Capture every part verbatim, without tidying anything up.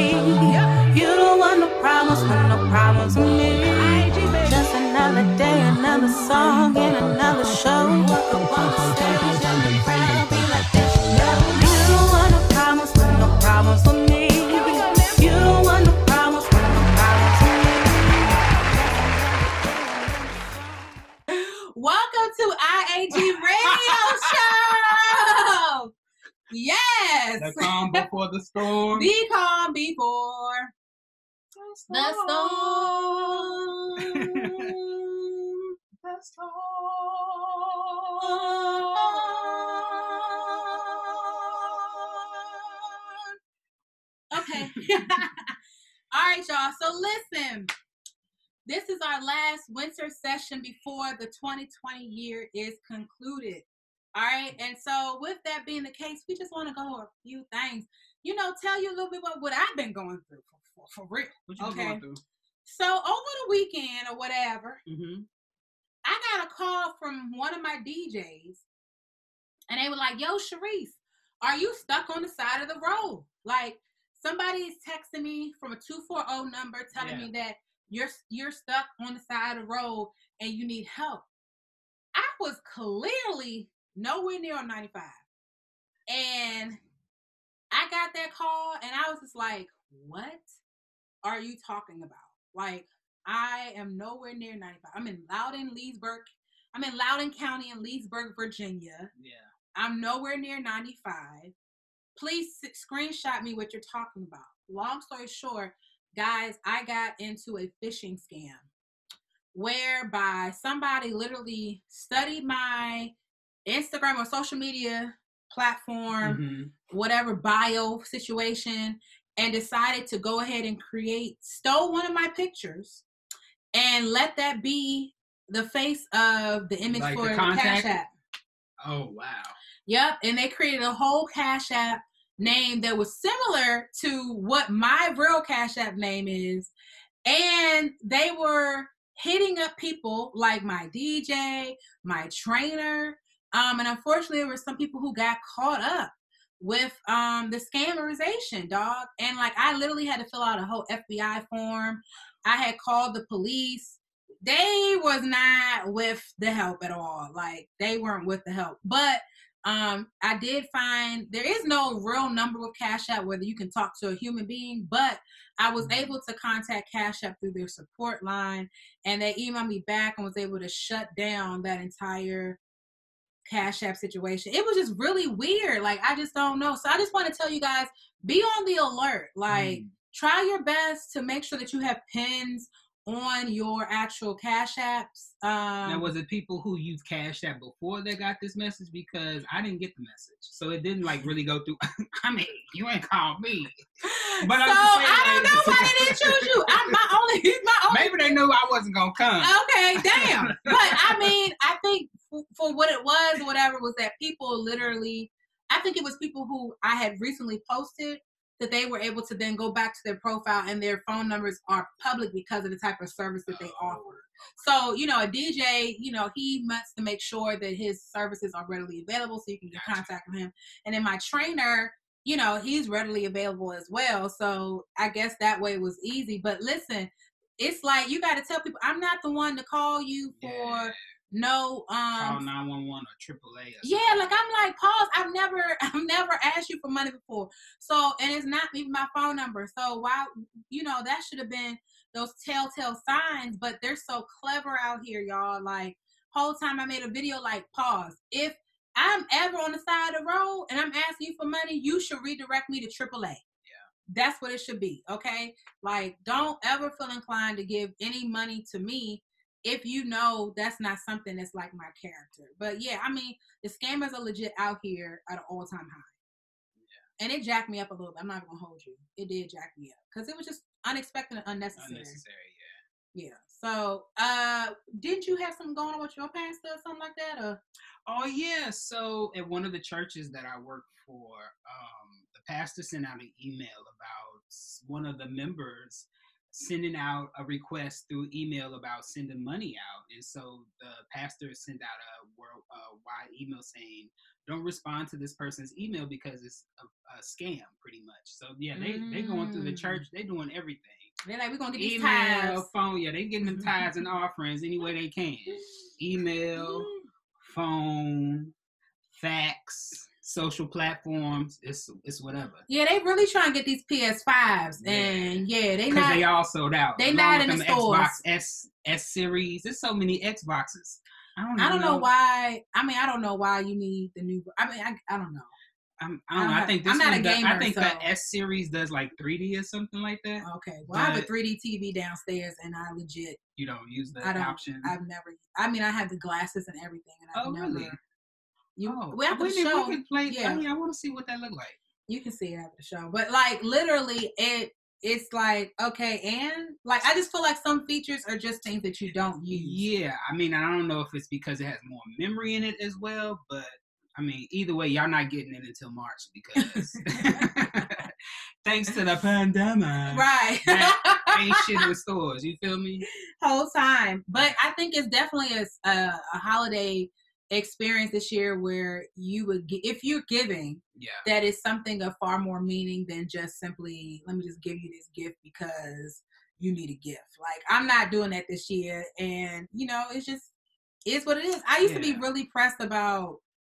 me. You don't want no problems, want no problems with me. Just another day, another song, and another show. Walk up on the stage and the crowd be like, this show. You don't want no problems, want no problems with me. You don't want no problems, want no problems with me. Welcome to I A G Radio Show. Yes. The calm before the storm. The calm before the storm. The storm. Okay. All right, y'all. So listen. This is our last winter session before the twenty twenty year is concluded. All right. And so with that being the case, we just want to go over a few things. You know, tell you a little bit about what I've been going through for, for, for real. What you okay. going through? So over the weekend or whatever, Mm-hmm. I got a call from one of my D Js. And they were like, yo, Sharice, are you stuck on the side of the road? Like, somebody's texting me from a two four zero number telling Yeah. me that you're you're stuck on the side of the road and you need help. I was clearly nowhere near on ninety-five. And I got that call and I was just like, what are you talking about? Like, I am nowhere near ninety-five. I'm in Loudoun, Leesburg. I'm in Loudoun County in Leesburg, Virginia. Yeah. I'm nowhere near ninety-five. Please s- screenshot me what you're talking about. Long story short, guys, I got into a phishing scam whereby somebody literally studied my Instagram or social media platform, Mm-hmm. whatever bio situation, and decided to go ahead and create, stole one of my pictures and let that be the face of the image Like for the the contact? Cash App. Oh, wow. Yep, and they created a whole Cash App name that was similar to what my real Cash App name is. And they were hitting up people like my D J, my trainer. Um, and unfortunately, there were some people who got caught up with um, the scammerization, dog. And like, I literally had to fill out a whole F B I form. I had called the police. They was not with the help at all. Like, they weren't with the help. But um, I did find there is no real number with Cash App, whether you can talk to a human being, but I was able to contact Cash App through their support line, and they emailed me back and was able to shut down that entire Cash App situation. It was just really weird. Like, I just don't know. So I just want to tell you guys, be on the alert. Like, Mm. try your best to make sure that you have pins on your actual Cash Apps. Um, Now, was it people who used Cash App before they got this message? Because I didn't get the message. So it didn't, like, really go through. I mean, you ain't called me. But so I'm just saying, I don't like- know why they didn't choose you. I'm my only, he's my only. Maybe they knew I wasn't going to come. Okay, damn. But I mean, I think for, for what it was, whatever, was that people literally, I think it was people who I had recently posted that they were able to then go back to their profile and their phone numbers are public because of the type of service that they offer. So, you know, a D J, you know, he wants to make sure that his services are readily available so you can get contact with him. And then my trainer, you know, he's readily available as well. So I guess that way was easy. But listen, it's like you got to tell people, I'm not the one to call you for Yeah. no Call um nine one one or triple A or something. yeah, like I'm like, pause. I've never I've never asked you for money before. So, and it's not even my phone number. So why, you know, that should have been those telltale signs, but they're so clever out here, y'all. Like, whole time I made a video like, pause. If I'm ever on the side of the road and I'm asking you for money, you should redirect me to triple A. That's what it should be, okay? Like, don't ever feel inclined to give any money to me if you know that's not something that's like my character. But yeah, I mean, the scammers are legit out here at an all-time high. Yeah. And it jacked me up a little bit. I'm not gonna hold you. It did jack me up because it was just unexpected and unnecessary. Unnecessary, yeah. Yeah. So, uh, didn't you have something going on with your pastor or something like that? Or? Oh, yeah. So at one of the churches that I work for, um, the pastor sent out an email about one of the members sending out a request through email about sending money out. And so the pastor sent out a world uh, wide email saying, don't respond to this person's email because it's a, a scam, pretty much. So yeah, they mm. they going through the church. They doing everything. They're like, we're gonna get these email, tithes. phone. Yeah, they getting them tithes and offerings any way they can. Email, phone, fax, social platforms. It's it's whatever. Yeah, they really trying to get these P S fives, yeah. and yeah, they not. They all sold out. They not in the stores. Xbox S S series. There's so many Xboxes. I don't, I don't know. know why. I mean, I don't know why you need the new. I mean, I, I don't know. I'm, I don't know. I think this I'm not one a does, gamer, I think so. the S series does like three D or something like that. Okay. Well, I have a three D T V downstairs, and I legit. You don't use that I don't, option? I've never. I mean, I have the glasses and everything, and I've oh, never. Really? You, oh, we have we, the show. We can play. Yeah. I mean, I want to see what that look like. You can see it after the show, but like literally, it it's like okay, and like I just feel like some features are just things that you don't use. Yeah, I mean, I don't know if it's because it has more memory in it as well, but. I mean, either way, y'all not getting it until March because thanks to the pandemic. Right. Ain't shit in stores. You feel me? Whole time. But I think it's definitely a, a, a holiday experience this year where you would, if you're giving, yeah, that is something of far more meaning than just simply, let me just give you this gift because you need a gift. Like, I'm not doing that this year. And, you know, it's just, it's what it is. I used yeah. to be really pressed about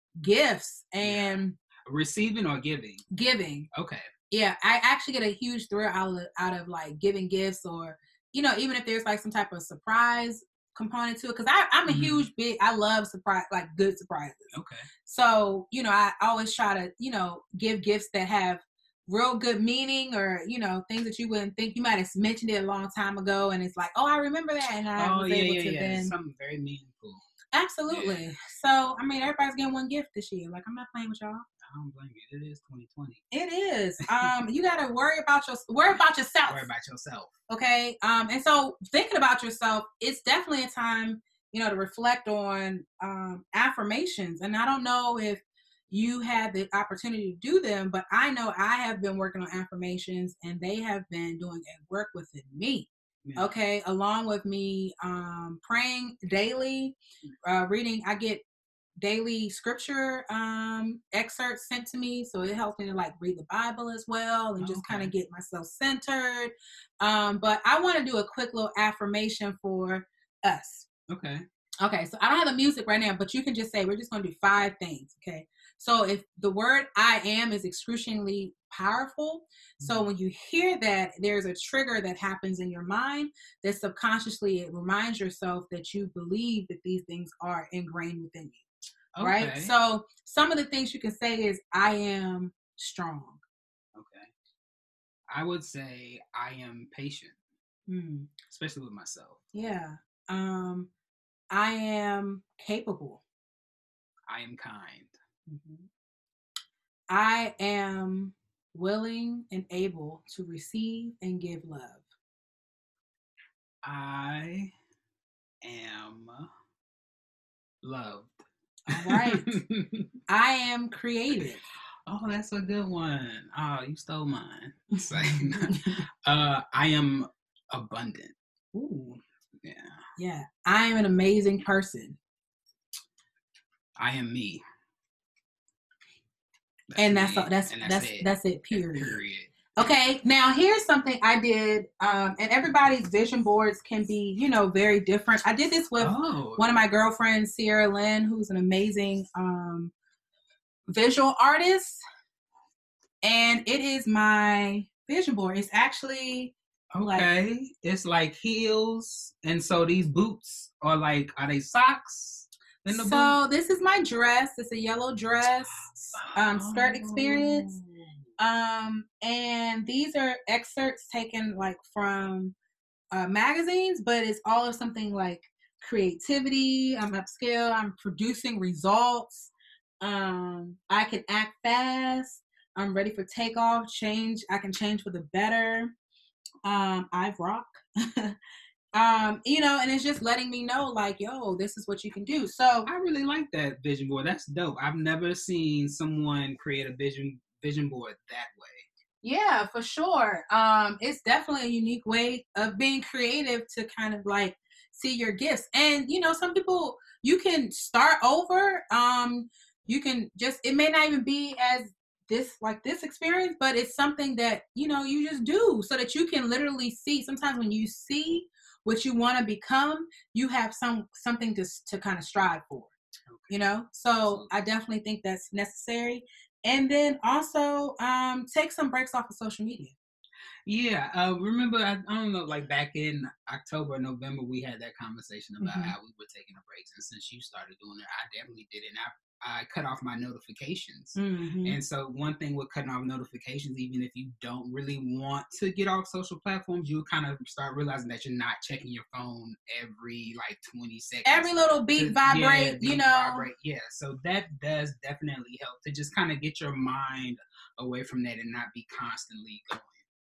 gifts and yeah. receiving or giving giving okay yeah I actually get a huge thrill out of, out of like giving gifts, or you know, even if there's like some type of surprise component to it, because I'm a mm-hmm. huge big I love surprise, like good surprises. Okay, so you know, I always try to, you know, give gifts that have real good meaning, or you know, things that you wouldn't think. You might have mentioned it a long time ago and it's like, oh, I remember that, and I oh, was yeah, able yeah, to yeah. then something very meaningful. Absolutely. Yeah. So, I mean, everybody's getting one gift this year. Like, I'm not playing with y'all. I don't blame you. It is twenty twenty. It is. Um, you got to worry about your worry about yourself. Worry about yourself. Okay. Um, and so thinking about yourself, it's definitely a time, you know, to reflect on um, affirmations. And I don't know if you had the opportunity to do them, but I know I have been working on affirmations, and they have been doing a work within me. Yeah. Okay, along with me um, praying daily, uh, reading. I get daily scripture um, excerpts sent to me, so it helps me to like read the Bible as well and just okay. kind of get myself centered. Um, but I want to do a quick little affirmation for us. Okay. Okay, so I don't have the music right now, but you can just say we're just going to do five things. Okay, so if the word I am is excruciatingly powerful, so when you hear that, there's a trigger that happens in your mind that subconsciously it reminds yourself that you believe that these things are ingrained within you. Okay. Right? So some of the things you can say is I am strong. Okay. I would say I am patient, mm. especially with myself. Yeah. Um, I am capable. I am kind. Mm-hmm. I am willing and able to receive and give love. I am loved. All right. I am creative. Oh, that's a good one. Oh, you stole mine. uh, I am abundant. Ooh. Yeah. Yeah. I am an amazing person. I am me. That's and that's all, that's, and that's that's it. That's it. Period. That's period. Okay. Now here's something I did, um, and everybody's vision boards can be, you know, very different. I did this with oh. one of my girlfriends, Sierra Lynn, who's an amazing um, visual artist, and it is my vision board. It's actually okay. Like, it's like heels, and so these boots are like, are they socks? In the so boot? This is my dress. It's a yellow dress, um, skirt experience. Um, and these are excerpts taken like from uh, magazines, but it's all of something like creativity. I'm upscale. I'm producing results. Um, I can act fast. I'm ready for takeoff. Change. I can change for the better. Um, I rock. um, you know, and it's just letting me know, like, yo, this is what you can do. So I really like that vision board. That's dope. I've never seen someone create a vision vision board that way. Yeah, for sure. Um, it's definitely a unique way of being creative to kind of like see your gifts. And, you know, some people, you can start over. Um, you can just, it may not even be as this, like this experience, but it's something that, you know, you just do so that you can literally see. Sometimes when you see what you want to become, you have some, something to, to kind of strive for, okay. you know? So Absolutely. I definitely think that's necessary. And then also um, take some breaks off of social media. Yeah, uh, remember, I, I don't know, like back in October, November, we had that conversation about mm-hmm. how we were taking a break. And since you started doing it, I definitely did it. And I, I cut off my notifications. Mm-hmm. And so one thing with cutting off notifications, even if you don't really want to get off social platforms, you kind of start realizing that you're not checking your phone every like twenty seconds. Every little beat vibrate, yeah, beat you know. Vibrate. Yeah, so that does definitely help to just kind of get your mind away from that and not be constantly going.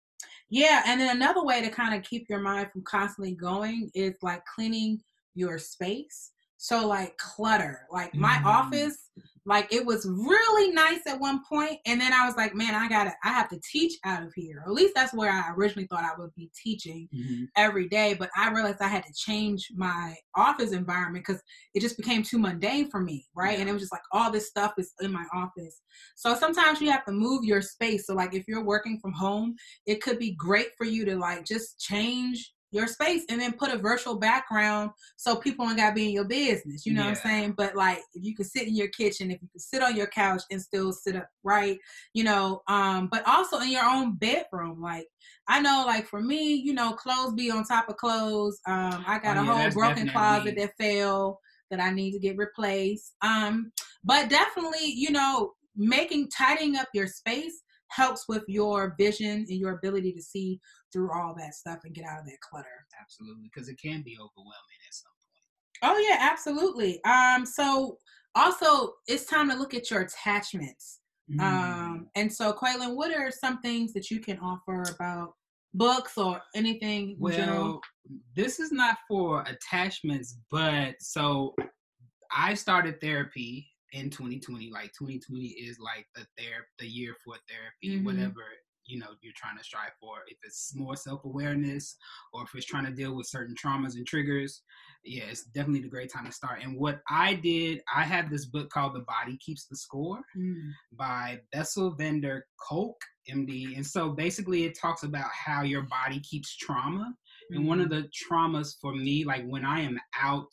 Yeah, and then another way to kind of keep your mind from constantly going is like cleaning your space. So like clutter, like my mm. office, like it was really nice at one point, and then I was like, man, I gotta, I have to teach out of here. Or at least that's where I originally thought I would be teaching mm-hmm. every day, but I realized I had to change my office environment because it just became too mundane for me, right? Yeah. And it was just like all this stuff is in my office. So sometimes you have to move your space. So like if you're working from home, it could be great for you to like just change your space and then put a virtual background so people don't gotta be in your business, you know yeah. what I'm saying? But like if you can sit in your kitchen, if you can sit on your couch and still sit up right, you know, um, but also in your own bedroom. Like I know like for me, you know, clothes be on top of clothes. Um, I got oh, a yeah, whole broken closet that fell that I need to get replaced. Um, but definitely, you know, making, tidying up your space helps with your vision and your ability to see through all that stuff and get out of that clutter. Absolutely, because it can be overwhelming at some point. Oh yeah, absolutely. Um, so also it's time to look at your attachments. Mm. Um, and so Quaylon, what are some things that you can offer about books or anything? Well, general? This is not for attachments, but so I started therapy in twenty twenty. Like twenty twenty is like the ther- the year for therapy, mm-hmm. whatever, you know, you're trying to strive for. If it's more self-awareness or if it's trying to deal with certain traumas and triggers, yeah, it's definitely the great time to start. And what I did, I have this book called The Body Keeps the Score mm. by Bessel van der Kolk, M D. And so basically it talks about how your body keeps trauma. Mm. And one of the traumas for me, like when I am out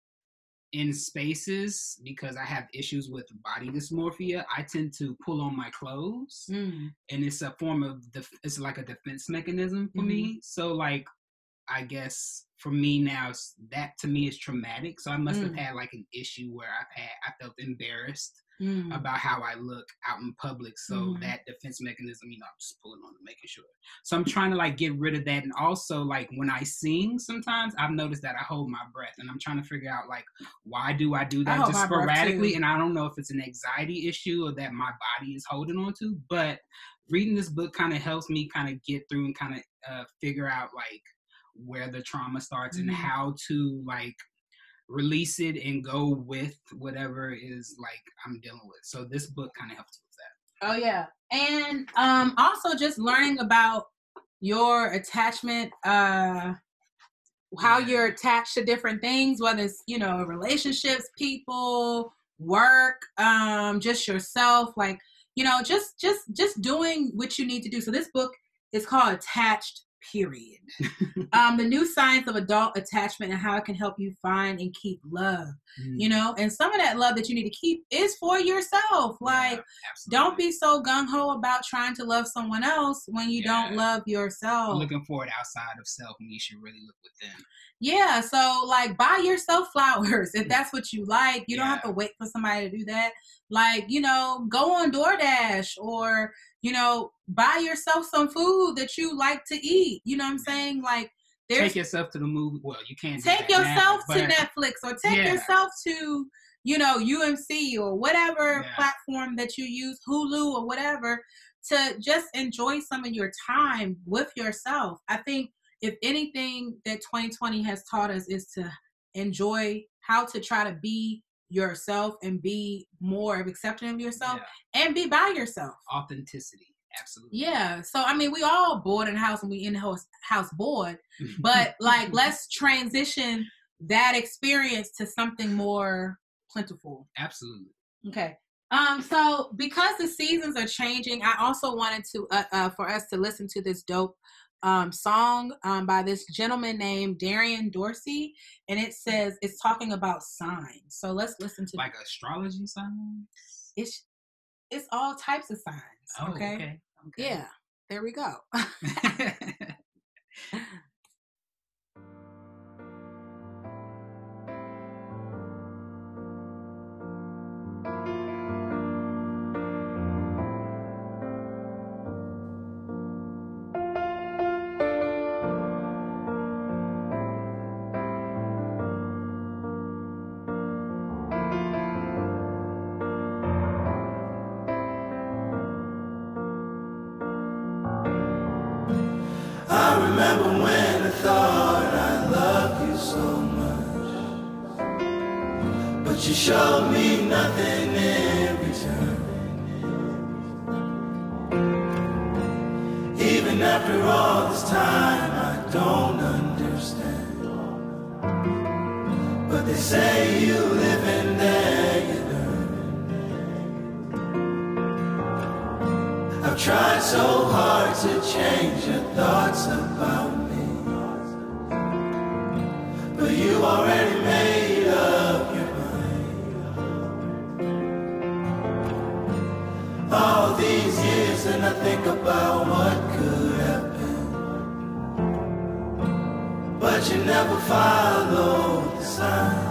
in spaces, because I have issues with body dysmorphia, I tend to pull on my clothes mm. and it's a form of, def- it's like a defense mechanism for mm-hmm. me. So like, I guess for me now, that to me is traumatic. So I must mm. have had like an issue where I've had, I felt embarrassed mm. about how I look out in public. So mm. that defense mechanism, you know, I'm just pulling on it, making sure. So I'm trying to like get rid of that. And also like when I sing, sometimes I've noticed that I hold my breath and I'm trying to figure out like, why do I do that I just sporadically? And I don't know if it's an anxiety issue or that my body is holding on to, but reading this book kind of helps me kind of get through and kind of uh, figure out like where the trauma starts mm-hmm. and how to like release it and go with whatever is like I'm dealing with. So this book kind of helps with that. Oh yeah. And um also just learning about your attachment, uh how yeah. you're attached to different things, whether it's, you know, relationships, people, work, um, just yourself, like, you know, just just just doing what you need to do. So this book is called Attached, period. um, the new science of adult attachment and how it can help you find and keep love, mm. you know, and some of that love that you need to keep is for yourself. Like, yeah, don't be so gung-ho about trying to love someone else when you yeah. don't love yourself. Looking for it outside of self when you should really look within. Yeah, so like buy yourself flowers if that's what you like. You yeah. don't have to wait for somebody to do that. Like, you know, go on DoorDash or, you know, buy yourself some food that you like to eat. You know what I'm saying? Like, there's, take yourself to the movie. Well, you can't do take that yourself now, to but, Netflix or take yeah. yourself to, you know, U M C or whatever yeah. platform that you use, Hulu or whatever, to just enjoy some of your time with yourself. I think if anything that twenty twenty has taught us is to enjoy how to try to be yourself and be more accepting of yourself yeah. and be by yourself. Authenticity. Absolutely. Yeah. So, I mean, we all bored in the house and we in the house, house bored, but like, let's transition that experience to something more plentiful. Absolutely. Okay. Um, so because the seasons are changing, I also wanted to uh, uh, for us to listen to this dope um, song um, by this gentleman named Darian Dorsey, and it says it's talking about signs. So let's listen to like astrology signs. It's it's all types of signs. Oh, okay? okay. Okay. Yeah. There we go. I remember when I thought I loved you so much, but you showed me nothing in return. Even after all this time, I don't understand. But they say you live in there, you learn. I've tried so hard to change your thoughts about me, but you already made up your mind. All these years and I think about what could have been, but you never followed the signs.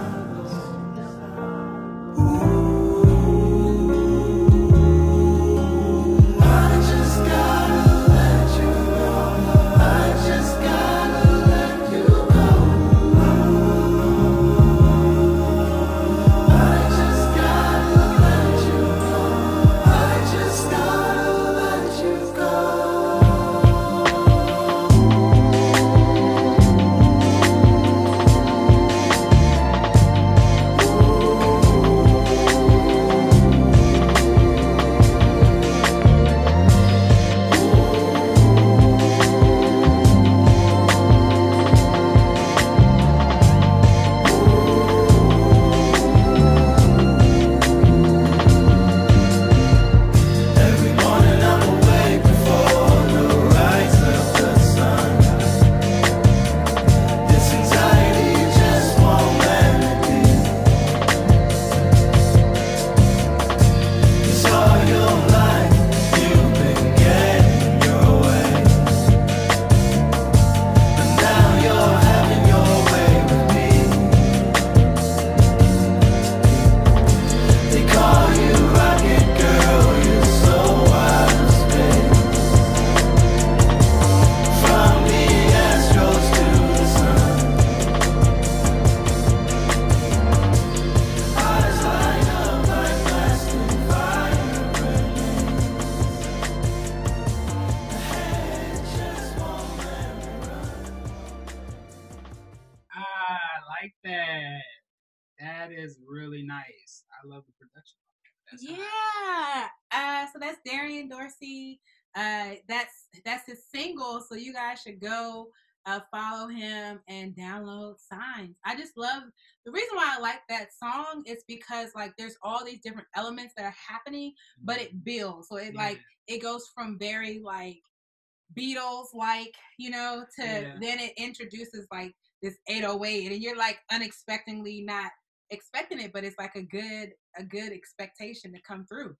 Is really nice. I love the production. That's yeah. Uh, so that's Darian Dorsey. Uh, that's that's his single. So you guys should go uh, follow him and download Signs. I just love the reason why I like that song is because like there's all these different elements that are happening, but it builds. So it yeah. like it goes from very like Beatles like, you know, to yeah. then it introduces like this eight oh eight and you're like unexpectedly not expecting it, but it's like a good a good expectation to come through.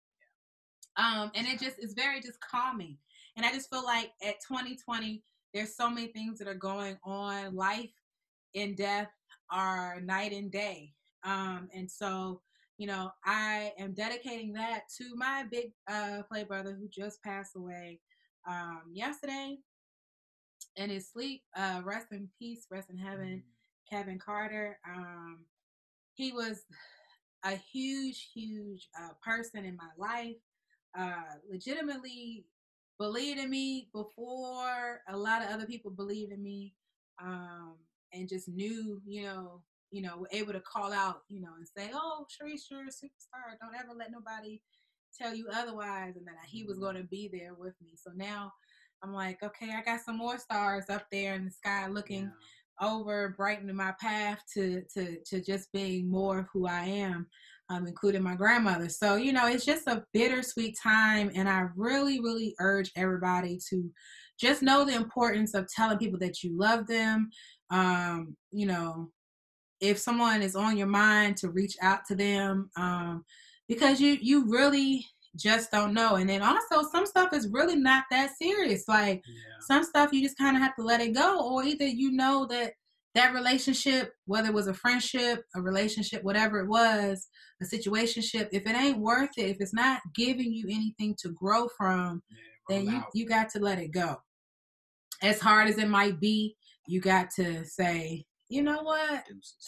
Um and it just is very just calming. And I just feel like at twenty twenty there's so many things that are going on. Life and death are night and day. Um and so, you know, I am dedicating that to my big uh play brother who just passed away um yesterday in his sleep. Uh rest in peace, rest in heaven, Kevin Carter. Um He was a huge, huge uh, person in my life, uh, legitimately believed in me before a lot of other people believed in me, um, and just knew, you know, you know, were able to call out, you know, and say, oh, Sharice, you're a superstar. Don't ever let nobody tell you otherwise. And that he was going to be there with me. So now I'm like, okay, I got some more stars up there in the sky looking yeah. over, brightening my path to, to, to just being more of who I am. um, including my grandmother. So, you know, it's just a bittersweet time. And I really, really urge everybody to just know the importance of telling people that you love them. Um, you know, if someone is on your mind, to reach out to them, um, because you, you really just don't know. And then also some stuff is really not that serious. Like yeah. some stuff you just kind of have to let it go, or either you know that that relationship, whether it was a friendship, a relationship, whatever it was, a situationship, if it ain't worth it, if it's not giving you anything to grow from, yeah, then you, you got to let it go. As hard as it might be, you got to say, you know what?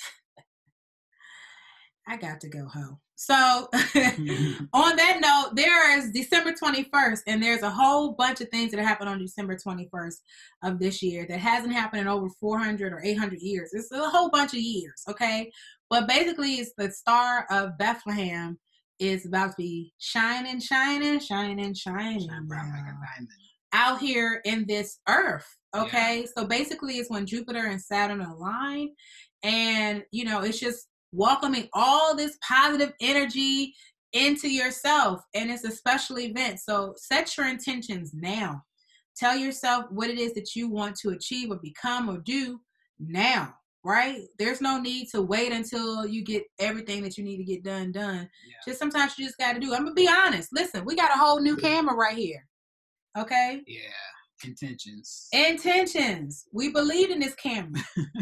I got to go home. So on that note, there is December twenty-first, and there's a whole bunch of things that happened on December twenty-first of this year that hasn't happened in over four hundred or eight hundred years. It's a whole bunch of years, okay? But basically, it's the star of Bethlehem is about to be shining, shining, shining, shining Shine bright like a diamond out here in this earth, okay? Yeah. So basically, it's when Jupiter and Saturn align, and, you know, it's just welcoming all this positive energy into yourself, and it's a special event. So set your intentions now. Tell yourself what it is that you want to achieve or become or do now, right? There's no need to wait until you get everything that you need to get done done. Yeah. Just sometimes you just got to do. I'm gonna be honest. Listen, we got a whole new camera right here. Okay? Yeah. Intentions. Intentions. We believe in this camera.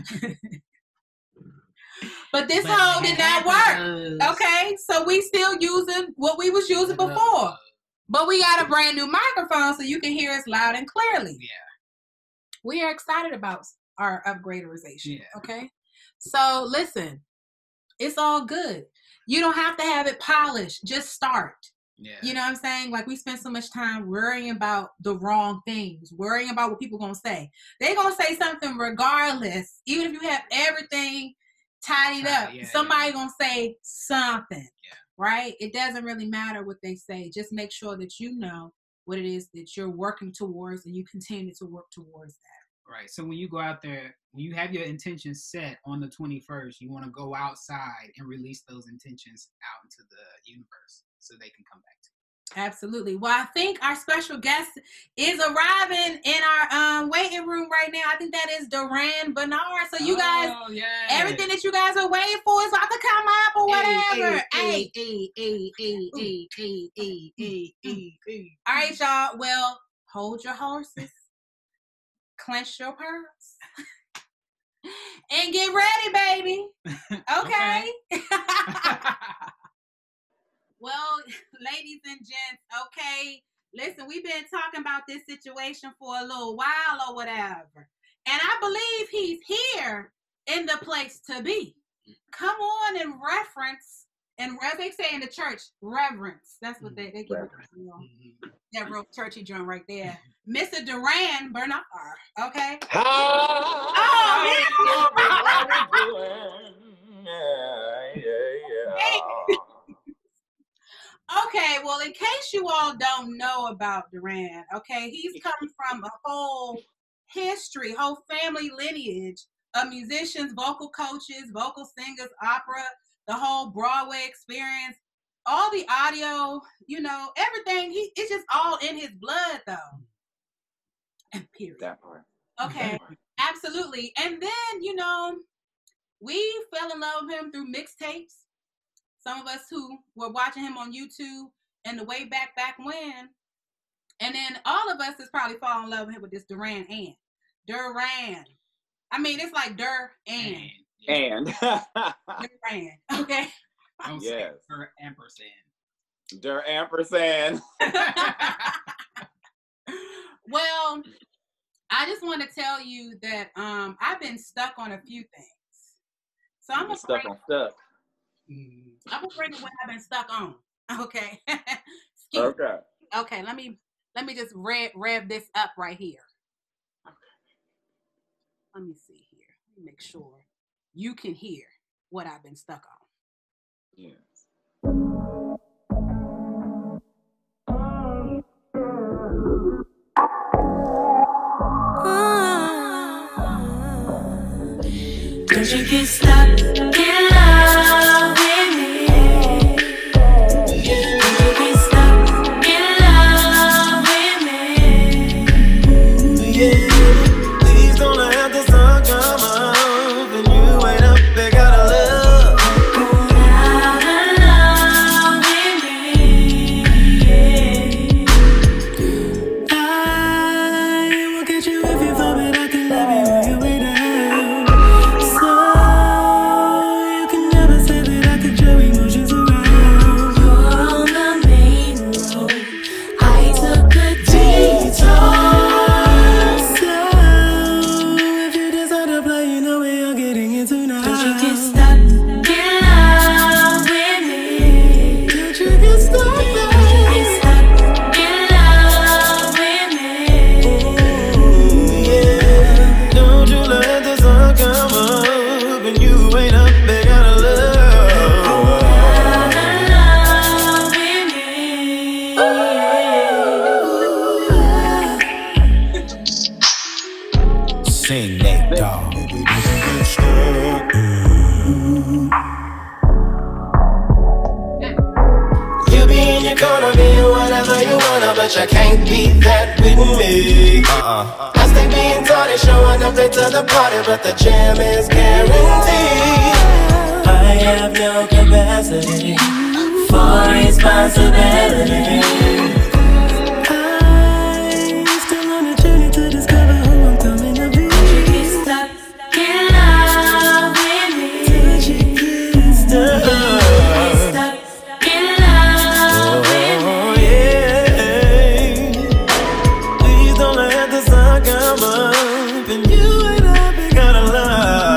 But this but hole did not work. Okay, so we still using what we was using before. But we got a brand new microphone so you can hear us loud and clearly. Yeah. We are excited about our upgraderization. Yeah. Okay. So listen, it's all good. You don't have to have it polished. Just start. Yeah. You know what I'm saying? Like, we spend so much time worrying about the wrong things, worrying about what people gonna say. They're gonna say something regardless, even if you have everything tidied up. Yeah, somebody yeah. gonna say something, yeah. right? It doesn't really matter what they say. Just make sure that you know what it is that you're working towards, and you continue to work towards that. Right. So when you go out there, when you have your intentions set on the twenty-first, you want to go outside and release those intentions out into the universe so they can come back to you. Absolutely. Well, I think our special guest is arriving in our um, waiting room right now. I think that is Duran Bernard. So you guys, oh, yes. everything that you guys are waiting for is about to come up or whatever. Hey, hey, hey, hey, hey, hey, hey, hey, hey, hey. All right, y'all. Well, hold your horses, clench your pearls, and get ready, baby. Okay. okay. Well, ladies and gents, okay, listen, we've been talking about this situation for a little while or whatever. And I believe he's here in the place to be. Come on and reference, and as they say in the church, reverence. That's what they, they give it, you know, that real churchy joint right there. Mister Duran Bernard, okay? How oh, yeah, yeah, yeah. Hey. Okay, well, in case you all don't know about Duran, okay, he's come from a whole history, whole family lineage of musicians, vocal coaches, vocal singers, opera, the whole Broadway experience, all the audio, you know, everything. He, it's just all in his blood, though. And period. That part. Okay, that part. Absolutely. And then, you know, we fell in love with him through mixtapes. Some of us who were watching him on YouTube and the way back, back when. And then all of us has probably fallen in love with him with this Duran and. Duran. I mean, it's like Dur and. And. Duran. Okay. Don't yes. say Dur ampersand. Dur ampersand. Well, I just want to tell you that um, I've been stuck on a few things. So I'm stuck on stuff. I'm gonna bring what I've been stuck on. Okay. okay. Okay. Let me let me just rev rev this up right here. Okay. Let me see here. Let me make sure you can hear what I've been stuck on. Yes. Don't you get stuck in love with me? Nate Dogg. You be in your corner, being whatever you wanna, but you can't beat that with me. Uh-uh. I stay being tardy, showing up late to the party, but the jam is guaranteed. I have no capacity for responsibility. I'm still on a journey to discover who I'm coming to be. Get stuck in love with me. Did you get stuck? Get stuck in love with me. Oh, yeah. Please don't let the sun come up and you and I be gonna love.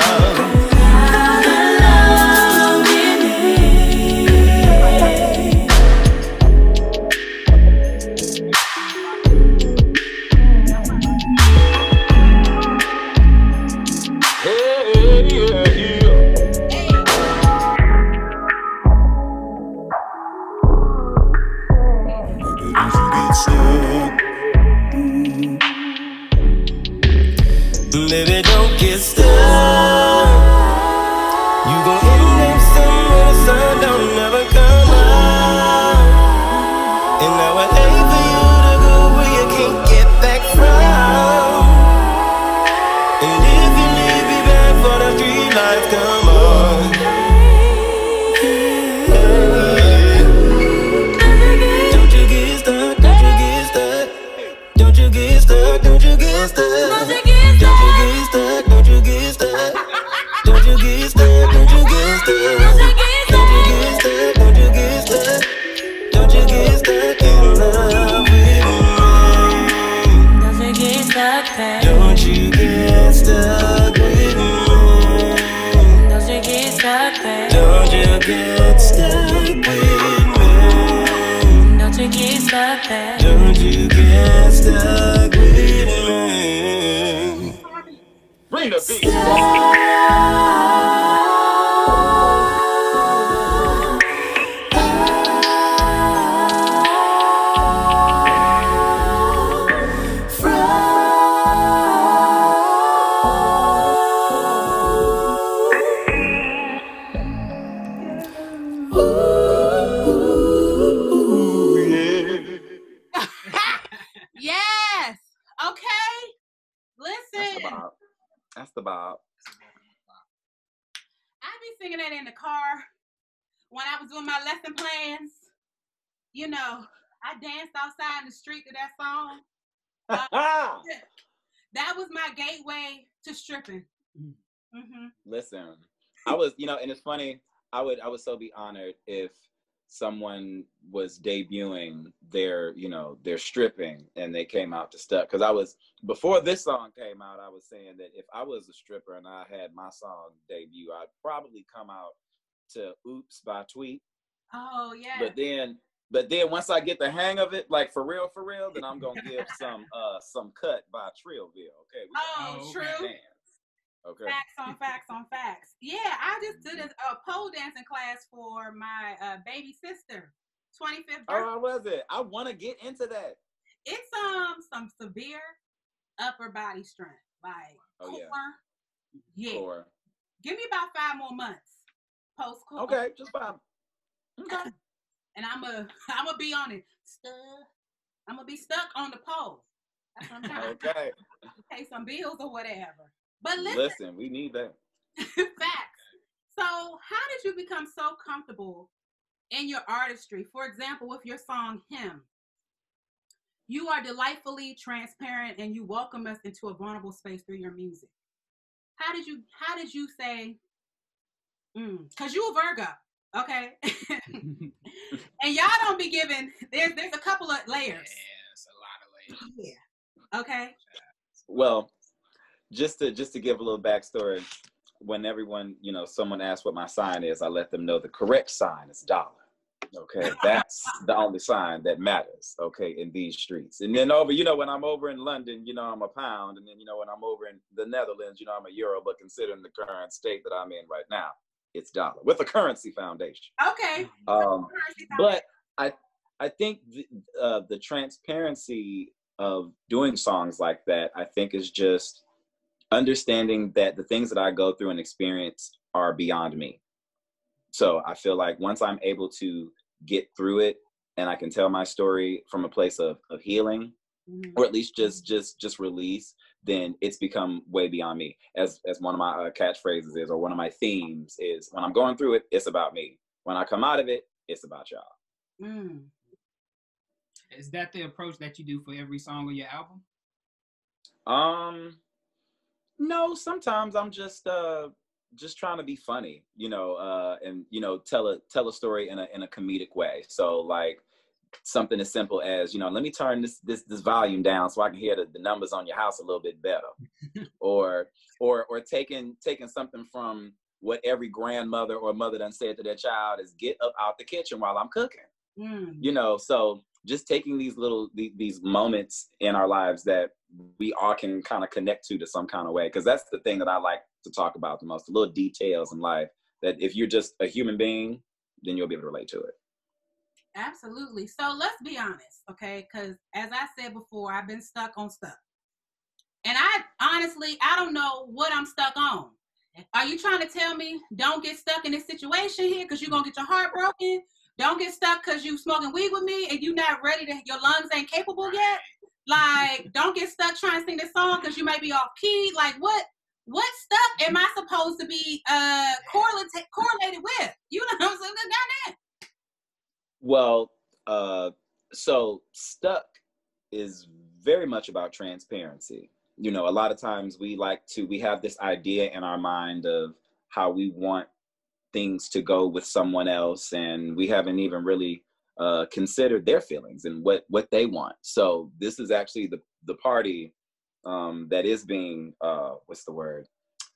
Baby, don't get stuck. You gon' end up somewhere the sun don't never come out. And I would hate for you to go where you can't get back from. And if you leave me back for the street lights come on. Don't you get stuck, don't you get stuck. Don't you get stuck, don't you get stuck. Don't you get stuck, don't you get stuck. Don't you get stuck, don't you get stuck. Don't you get stuck, don't you get stuck. Don't you get stuck in love with me. Don't you get stuck, babe. Don't you get stuck with me. Don't you get stuck, babe. Don't you get stuck with me. Don't you get stuck, babe. Don't you get stuck with me. Bring the beat. Yes. Okay. That's the Listen. Bob. That's the Bob. I be singing that in the car when I was doing my lesson plans. You know, I danced outside in the street to that song. Uh, that was my gateway to stripping. Mm-hmm. Listen, I was, you know, and it's funny. I would, I would so be honored if someone was debuting their, you know, their stripping and they came out to Stuck. Because I was, before this song came out, I was saying that if I was a stripper and I had my song debut, I'd probably come out to Oops by Tweet. Oh, yeah. But then, but then once I get the hang of it, like for real, for real, then I'm going to give some, uh, some Cut by Trillville. Okay. We oh, oh, true. Dance. Okay. Facts on facts on facts. Yeah, I just did a, a pole dancing class for my uh, baby sister, twenty-fifth birthday. Oh, how was it? I want to get into that. It's um some severe upper body strength, like oh, core. Yeah. Yeah. Core. Give me about five more months post core. Okay, just five. Okay. And I'm a I'm gonna be on it. Stuck. I'm gonna be stuck on the pole. That's what I'm trying okay. to pay some bills or whatever. But listen, listen, we need that. Facts. So how did you become so comfortable in your artistry? For example, with your song Him, you are delightfully transparent and you welcome us into a vulnerable space through your music. How did you how did you say, mm, cause you a Virgo, okay? And y'all don't be giving, there's there's a couple of layers. Yeah, it's a lot of layers. Yeah. Okay. Well, just to just to give a little backstory, when everyone, you know, someone asks what my sign is, I let them know the correct sign is dollar. Okay, that's the only sign that matters. Okay, in these streets. And then over, you know, when I'm over in London, you know, I'm a pound, and then you know, when I'm over in the Netherlands, you know, I'm a euro. But considering the current state that I'm in right now, it's dollar with a currency foundation. Okay. Um, but I I think the, uh, the transparency of doing songs like that, I think, is just understanding that the things that I go through and experience are beyond me. So I feel like once I'm able to get through it and I can tell my story from a place of, of healing, mm-hmm. or at least just just just release, then it's become way beyond me. As as one of my uh, catchphrases is, or one of my themes is, when I'm going through it, it's about me. When I come out of it, it's about y'all. Mm. Is that the approach that you do for every song on your album? Um, no, sometimes I'm just uh just trying to be funny, you know, uh, and you know, tell a tell a story in a in a comedic way. So like something as simple as, you know, let me turn this this this volume down so I can hear the, the numbers on your house a little bit better, or or or taking taking something from what every grandmother or mother done said to their child is, get up out the kitchen while I'm cooking. Mm. You know, so just taking these little these, these moments in our lives that we all can kind of connect to to some kind of way, because that's the thing that I like to talk about the most, the little details in life that if you're just a human being, then you'll be able to relate to it. Absolutely. So let's be honest, okay? Because as I said before, I've been stuck on stuff. And I honestly, I don't know what I'm stuck on. Are you trying to tell me don't get stuck in this situation here because you're going to get your heart broken? Don't get stuck because you smoking weed with me and you're not ready to, your lungs ain't capable yet? Like, don't get stuck trying to sing this song because you may be off key. Like, what what stuff am I supposed to be uh, correlated, correlated with? You know what I'm saying? Goddamn. Well, uh, so stuck is very much about transparency. You know, a lot of times we like to, we have this idea in our mind of how we want things to go with someone else, and we haven't even really uh, considered their feelings and what, what they want. So this is actually the, the party um, that is being, uh, what's the word?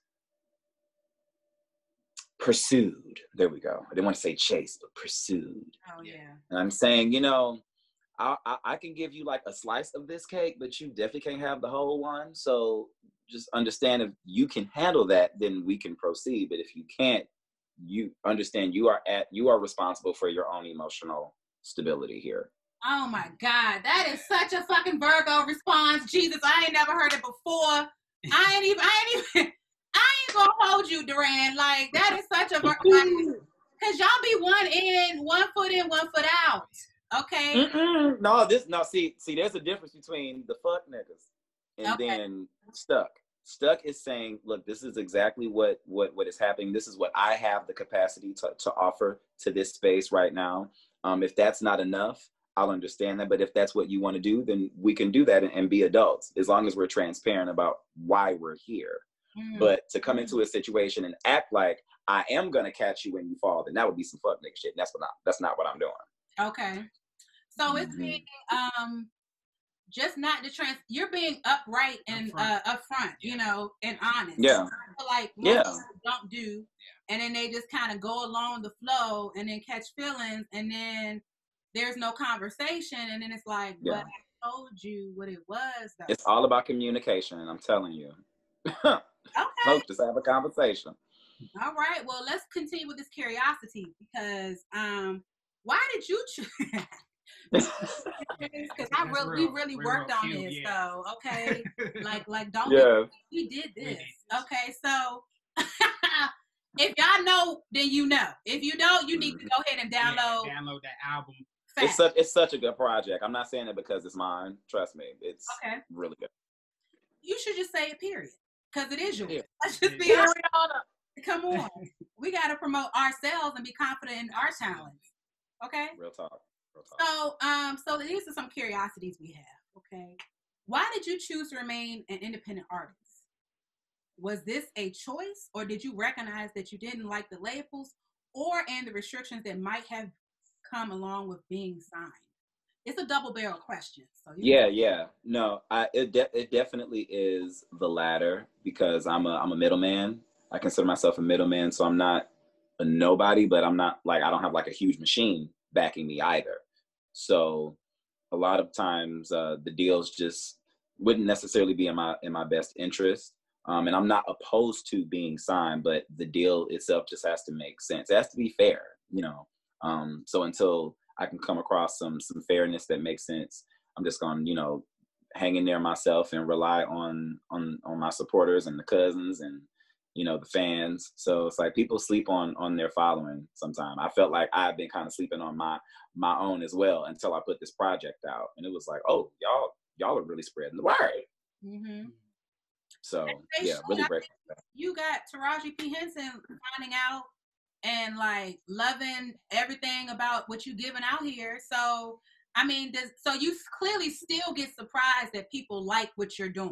Pursued. There we go. I didn't want to say chased, but pursued. Oh, yeah. And I'm saying, you know, I, I, I can give you like a slice of this cake, but you definitely can't have the whole one. So just understand, if you can handle that, then we can proceed. But if you can't, you understand you are at, you are responsible for your own emotional stability here. Oh my God. That is such a fucking Virgo response. Jesus, I ain't never heard it before. I ain't even, I ain't even, I ain't gonna hold you, Duran. Like, that is such a Virgo. Cause y'all be one in, one foot in, one foot out. Okay. Mm-mm. No, this no. See, see, there's a difference between the fuck niggas and okay. then stuck. Stuck is saying, look, this is exactly what what what is happening. This is what I have the capacity to to offer to this space right now. Um, if that's not enough, I'll understand that. But if that's what you want to do, then we can do that and, and be adults, as long as we're transparent about why we're here. Mm. But to come into a situation and act like I am gonna catch you when you fall, then that would be some fuck nigga shit. And that's what not, that's not what I'm doing. Okay. So it's being um just not the trans, you're being upright and upfront. uh upfront, you know, and honest. Yeah. So like most yeah. people don't do, and then they just kind of go along the flow and then catch feelings, and then there's no conversation, and then it's like, yeah. but I told you what it was though. It's all about communication, and I'm telling you. Okay. Folks, just have a conversation. All right. Well, let's continue with this curiosity, because um why did you choose? Because I really, real, we really worked on cute, this, yeah. So okay, like, like don't yeah. we, we did this, okay? So if y'all know, then you know. If you don't, you need to go ahead and download yeah, download that album. Fact. It's such it's such a good project. I'm not saying it because it's mine. Trust me, it's okay. really good. You should just say it, period, because it is yours. Yeah. Let's just be yeah. honest. Come on, we got to promote ourselves and be confident in our talents. Okay. Real talk. Real talk. So, um, so these are some curiosities we have. Okay. Why did you choose to remain an independent artist? Was this a choice, or did you recognize that you didn't like the labels or and the restrictions that might have come along with being signed? It's a double barrel question. So yeah, know. yeah. No, I it de- it definitely is the latter, because I'm a I'm a middleman. I consider myself a middleman, so I'm not a nobody, but I'm not like, I don't have like a huge machine backing me either. So a lot of times uh, the deals just wouldn't necessarily be in my in my best interest. Um, and I'm not opposed to being signed, but the deal itself just has to make sense. It has to be fair, you know. Um, so until I can come across some some fairness that makes sense, I'm just going to, you know, hang in there myself and rely on on on my supporters and the cousins and, you know, the fans. So it's like people sleep on on their following sometimes. I felt like I've been kind of sleeping on my my own as well until I put this project out, and it was like, oh, y'all y'all are really spreading the word. Mm-hmm. So They yeah, should. really I great. think you got Taraji P. Henson finding out and like loving everything about what you giving out here. So I mean, does, so you clearly still get surprised that people like what you're doing.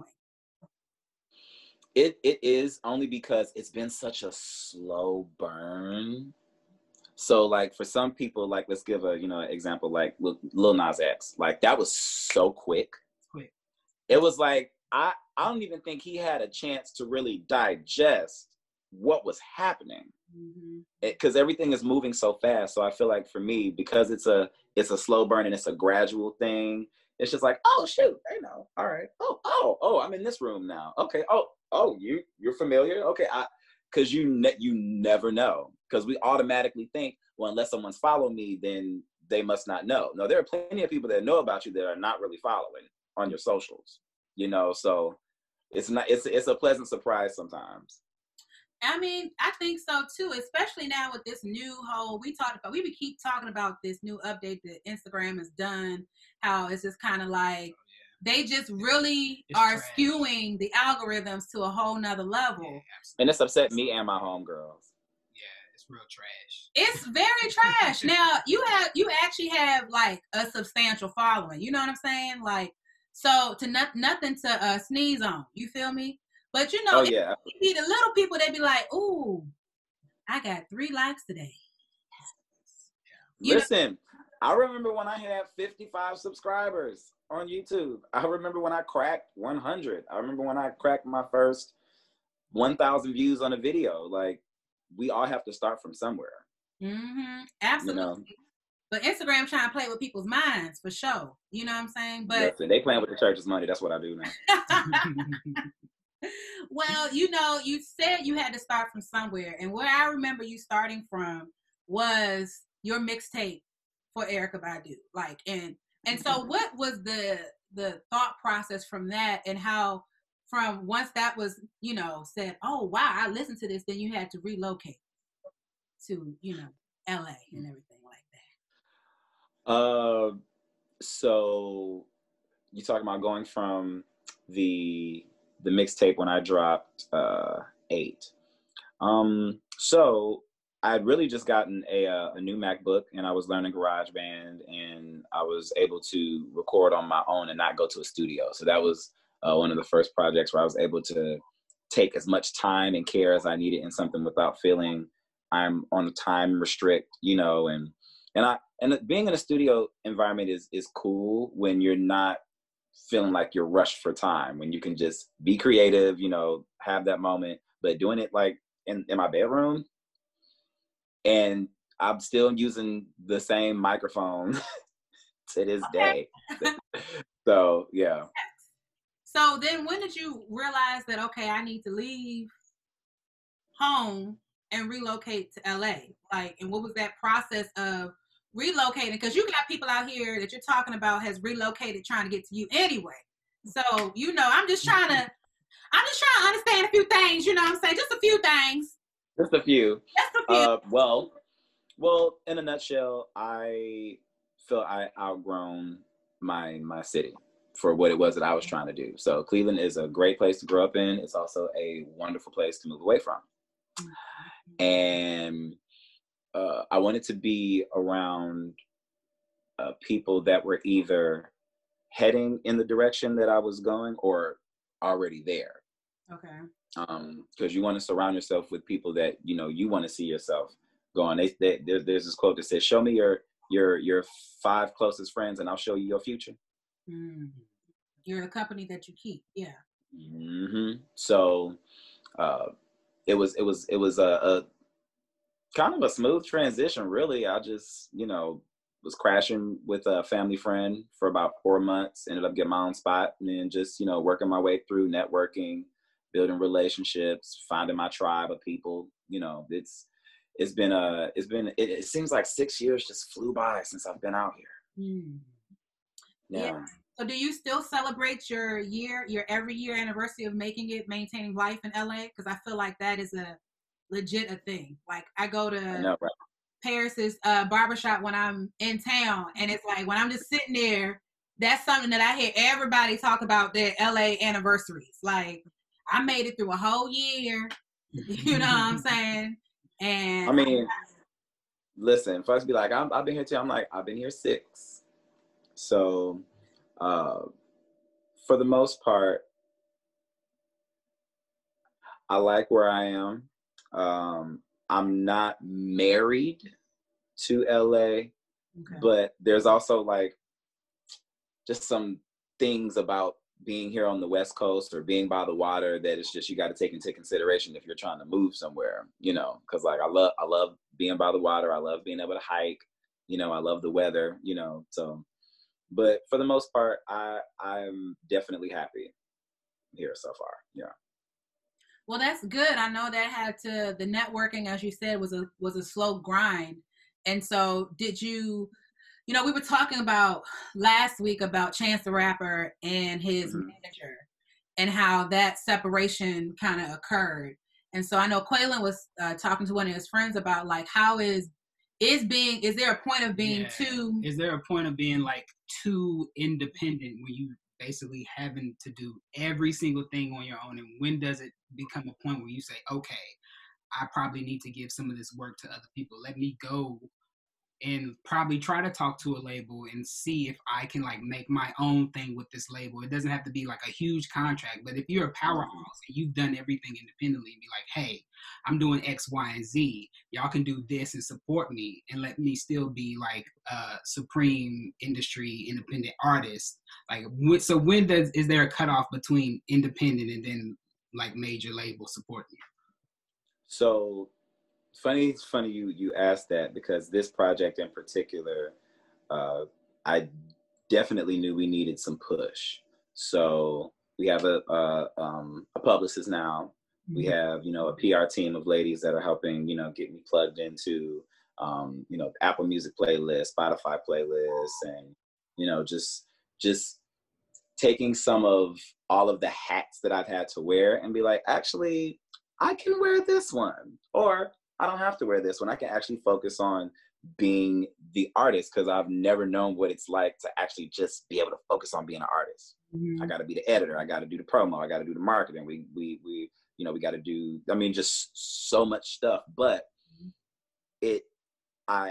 It it is only because it's been such a slow burn. So like for some people, like let's give a you know example like Lil, Lil Nas X, like that was so quick. Quick. It was like I I don't even think he had a chance to really digest what was happening, because mm-hmm. everything is moving so fast. So I feel like for me, because it's a it's a slow burn and it's a gradual thing, it's just like, oh shoot, I know, all right, oh oh oh, I'm in this room now, okay, oh oh you you're familiar, okay, I because you ne- you never know, because we automatically think, well, unless someone's following me, then they must not know. No, there are plenty of people that know about you that are not really following on your socials, you know. So it's not it's it's a pleasant surprise sometimes. I mean, I think so too, especially now with this new whole, we talked about, we would keep talking about this new update that Instagram has done, how it's just kind of like, they just really it's are trash. skewing the algorithms to a whole nother level. Yeah, and it's upset me and my homegirls. Yeah, it's real trash. It's very trash. Now, you have, you actually have like a substantial following, you know what I'm saying? Like, so to not, nothing to uh, sneeze on, you feel me? But you know, oh, yeah. it be the little people, they be like, ooh, I got three likes today. You Listen, know? I remember when I had fifty-five subscribers on YouTube. I remember when I cracked one hundred. I remember when I cracked my first one thousand views on a video. Like, we all have to start from somewhere. Mm-hmm. Absolutely. You know? But Instagram trying to play with people's minds for sure. You know what I'm saying? But Listen, they playing with the church's money. That's what I do now. Well, you know, you said you had to start from somewhere. And where I remember you starting from was your mixtape for Erykah Badu. Like, and and so what was the the thought process from that, and how from once that was, you know, said, oh, wow, I listened to this, then you had to relocate to, you know, L A and everything like that? Uh, so you're talking about going from the the mixtape when I dropped uh, eight. Um, so I'd really just gotten a uh, a new MacBook, and I was learning GarageBand, and I was able to record on my own and not go to a studio. So that was uh, one of the first projects where I was able to take as much time and care as I needed in something without feeling I'm on a time restrict, you know, and and I and being in a studio environment is is cool when you're not feeling like you're rushed for time, when you can just be creative, you know, have that moment. But doing it like in, in my bedroom, and I'm still using the same microphone to this day. So yeah. So then when did you realize that, okay, I need to leave home and relocate to L A? Like, and what was that process of relocating? Because you got people out here that you're talking about has relocated trying to get to you anyway. So, you know, I'm just trying to, I'm just trying to understand a few things, you know what I'm saying? Just a few things. Just a few. Just a few. Uh, well, well, in a nutshell, I feel I outgrown my my city for what it was that I was trying to do. So Cleveland is a great place to grow up in. It's also a wonderful place to move away from. Mm-hmm. And uh, I wanted to be around uh, people that were either heading in the direction that I was going or already there. Okay. Um, because you want to surround yourself with people that, you know, you want to see yourself going. They, they, there, there's this quote that says, show me your your your five closest friends and I'll show you your future. Mm. You're the company that you keep. Yeah. Mm-hmm. So uh, it was it was it was a, a kind of a smooth transition, really. I just, you know, was crashing with a family friend for about four months, ended up getting my own spot, and then just, you know, working my way through networking, building relationships, finding my tribe of people. You know, it's it's been a it's been it, it seems like six years just flew by since I've been out here. Mm. Yeah. yeah. So do you still celebrate your year, your every year anniversary of making it, maintaining life in L A? Because I feel like that is a legit a thing. Like I go to I know, right? Paris's uh, barbershop when I'm in town, and it's like when I'm just sitting there, that's something that I hear everybody talk about their L A anniversaries. Like I made it through a whole year, you know what I'm saying? And I mean, listen, folks be like, I'm, I've been here too. I'm like, I've been here six. So, uh, for the most part, I like where I am. Um, I'm not married to L A, okay. but there's also like just some things about being here on the West Coast or being by the water that it's just you got to take into consideration if you're trying to move somewhere, you know, because like I love I love being by the water. I love being able to hike, you know, I love the weather, you know, so but for the most part, I I'm definitely happy here so far. Yeah. Well, that's good. I know that had to the networking, as you said, was a was a slow grind. And so did you, you know, we were talking about last week about Chance the Rapper and his mm-hmm. manager and how that separation kind of occurred. And so I know Quaylen was uh, talking to one of his friends about like, how is, is being, is there a point of being yeah. too? Is there a point of being like too independent when you basically having to do every single thing on your own? And when does it become a point where you say, okay, I probably need to give some of this work to other people. Let me go and probably try to talk to a label and see if I can like make my own thing with this label. It doesn't have to be like a huge contract, but if you're a powerhouse and you've done everything independently and be like, hey, I'm doing X, Y, and Z, y'all can do this and support me and let me still be like a supreme industry independent artist. Like, so when does, is there a cutoff between independent and then like major label supporting you? So funny, it's funny you you asked that because this project in particular, uh, I definitely knew we needed some push. So we have a a, um, a publicist now. We have, you know, a P R team of ladies that are helping, you know, get me plugged into, um, you know, Apple Music playlist, Spotify playlists, and, you know, just just taking some of all of the hats that I've had to wear and be like, actually, I can wear this one, or I don't have to wear this one. I can actually focus on being the artist because I've never known what it's like to actually just be able to focus on being an artist. Mm-hmm. I got to be the editor. I got to do the promo. I got to do the marketing. We, we, we, you know, we got to do, I mean, just so much stuff, but it, I,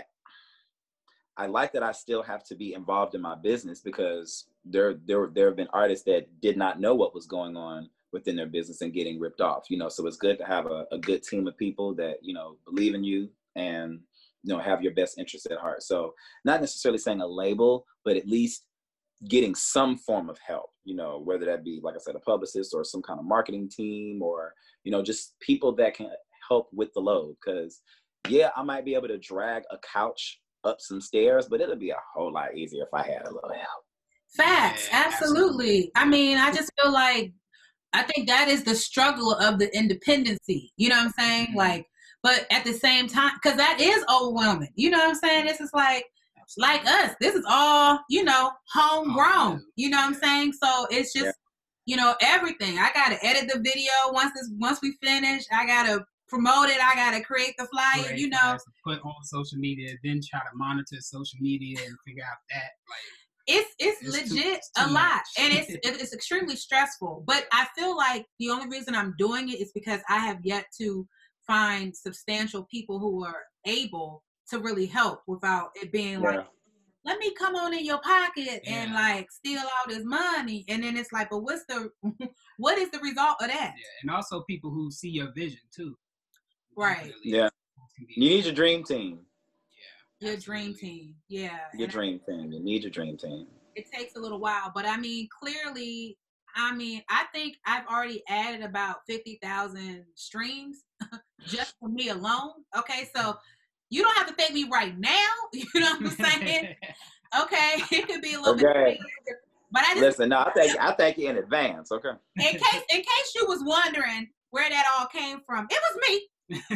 I like that I still have to be involved in my business because there, there, there have been artists that did not know what was going on within their business and getting ripped off, you know, so it's good to have a, a good team of people that, you know, believe in you and, you know, have your best interests at heart. So not necessarily saying a label, but at least getting some form of help, you know, whether that be, like I said, a publicist or some kind of marketing team or, you know, just people that can help with the load. Because, yeah, I might be able to drag a couch up some stairs, but it'll be a whole lot easier if I had a little help. Facts, yeah, absolutely. absolutely. I mean, I just feel like I think that is the struggle of the independency. You know what I'm saying? Mm-hmm. Like, but at the same time, because that is overwhelming. You know what I'm saying? This is like, Absolutely. like us. This is all, you know, homegrown. Oh, you know what I'm saying? So it's just, yeah. you know, everything. I got to edit the video once this, once we finish. I got to promote it. I got to create the flyer, Great. you know. Put on social media, then try to monitor social media and figure out that, like. It's, it's it's legit too, too a lot, much. And it's it's extremely stressful. But I feel like the only reason I'm doing it is because I have yet to find substantial people who are able to really help without it being yeah. like, let me come on in your pocket yeah. and like steal all this money. And then it's like, but what's the what is the result of that? Yeah, and also people who see your vision too. Right. Yeah. You need your dream team. Your dream team, yeah. Your and dream I, team. You need your dream team. It takes a little while, but I mean, clearly, I mean, I think I've already added about fifty thousand streams just for me alone. Okay, so you don't have to thank me right now. You know what I'm saying? Okay, it could be a little okay. bit. But I just listen. No, I thank I thank you in advance. Okay. In case, in case you was wondering where that all came from, it was me.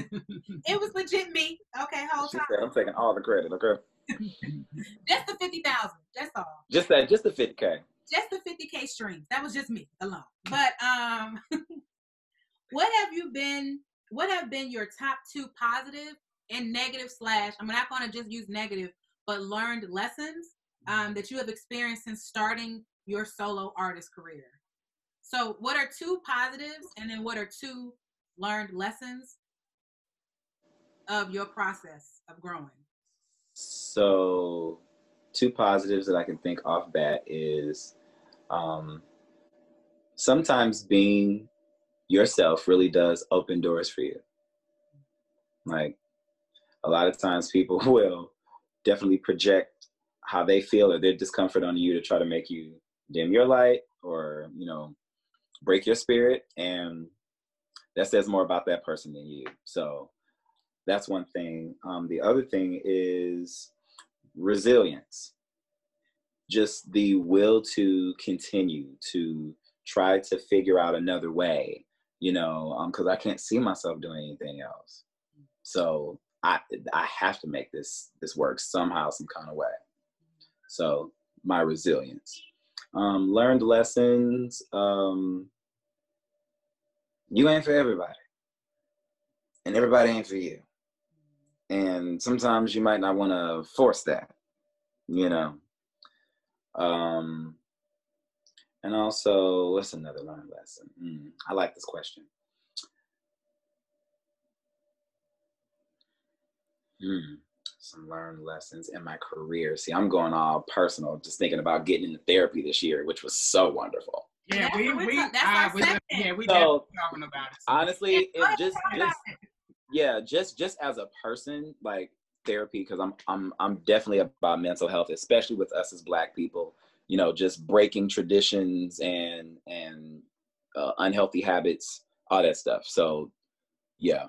It was legit me. Okay, whole time. Said, I'm taking all the credit. Okay. Just the fifty thousand. That's all. Just that. Just the fifty K. just the fifty K streams. That was just me alone. But um, what have you been? What have been your top two positive and negative slash? I'm not going to just use negative, but learned lessons um, that you have experienced since starting your solo artist career. So, what are two positives, and then what are two learned lessons of your process of growing? So, two positives that I can think off bat is um, sometimes being yourself really does open doors for you. Like, a lot of times people will definitely project how they feel or their discomfort on you to try to make you dim your light or, you know, break your spirit. And that says more about that person than you. So that's one thing. Um, the other thing is resilience. Just the will to continue to try to figure out another way, you know, um, because I can't see myself doing anything else. So I I have to make this this work somehow, some kind of way. So my resilience. Um, learned lessons. Um, you ain't for everybody, and everybody ain't for you. And sometimes you might not want to force that, you know. Um, and also, what's another learned lesson? Mm, I like this question. Hmm. Some learned lessons in my career. See, I'm going all personal, just thinking about getting into therapy this year, which was so wonderful. Yeah, That's we what we're we ta- that's uh, our we second. yeah we So, definitely talking about it. So Honestly, Yeah, it just just yeah, just just as a person, like therapy, because I'm I'm I'm definitely about mental health, especially with us as Black people. You know, just breaking traditions and and uh, unhealthy habits, all that stuff. So, yeah,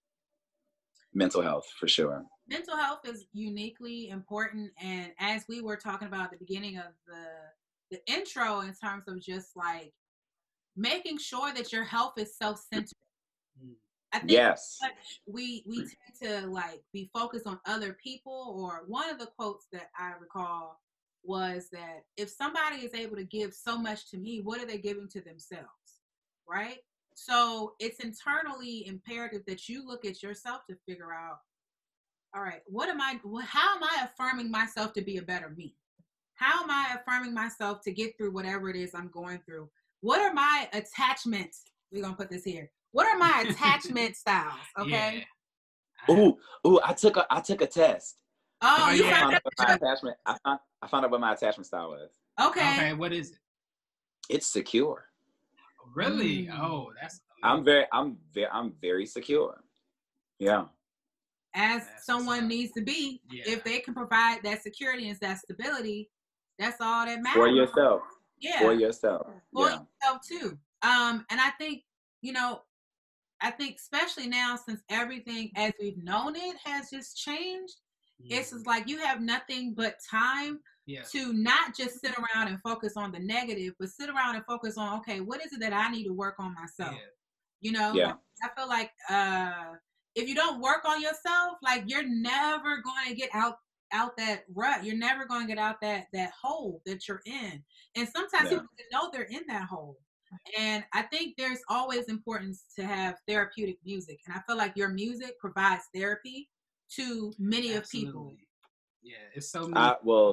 mental health for sure. Mental health is uniquely important, and as we were talking about at the beginning of the the intro, in terms of just like making sure that your health is self-centered. I think Yes. we we tend to like be focused on other people, or one of the quotes that I recall was that if somebody is able to give so much to me, what are they giving to themselves, right? So it's internally imperative that you look at yourself to figure out, all right, what am I, how am I affirming myself to be a better me? How am I affirming myself to get through whatever it is I'm going through? What are my attachments? We're going to put this here. What are my attachment styles? Okay. Yeah. Ooh, ooh, I took a I took a test. Oh, Oh, you yeah. I found found out what my out. attachment I found, I found out what my attachment style was. Okay. Okay, what is it? It's secure. Really? Mm. Oh, that's. I'm very I'm very I'm very secure. Yeah. As That's someone what's up. needs to be, Yeah. if they can provide that security and that stability, that's all that matters. For yourself. Yeah. For yourself. For Yeah. yourself too. Um, and I think, you know, I think especially now, since everything as we've known it has just changed, it's just like you have nothing but time Yeah. to not just sit around and focus on the negative, but sit around and focus on, okay, what is it that I need to work on myself? Yeah. You know, Yeah. like, I feel like uh, if you don't work on yourself, like you're never going to get out out that rut. You're never going to get out that that hole that you're in. And sometimes Yeah. people know they're in that hole. And I think there's always importance to have therapeutic music. And I feel like your music provides therapy to many of people. Absolutely. Yeah, it's so many. I, well,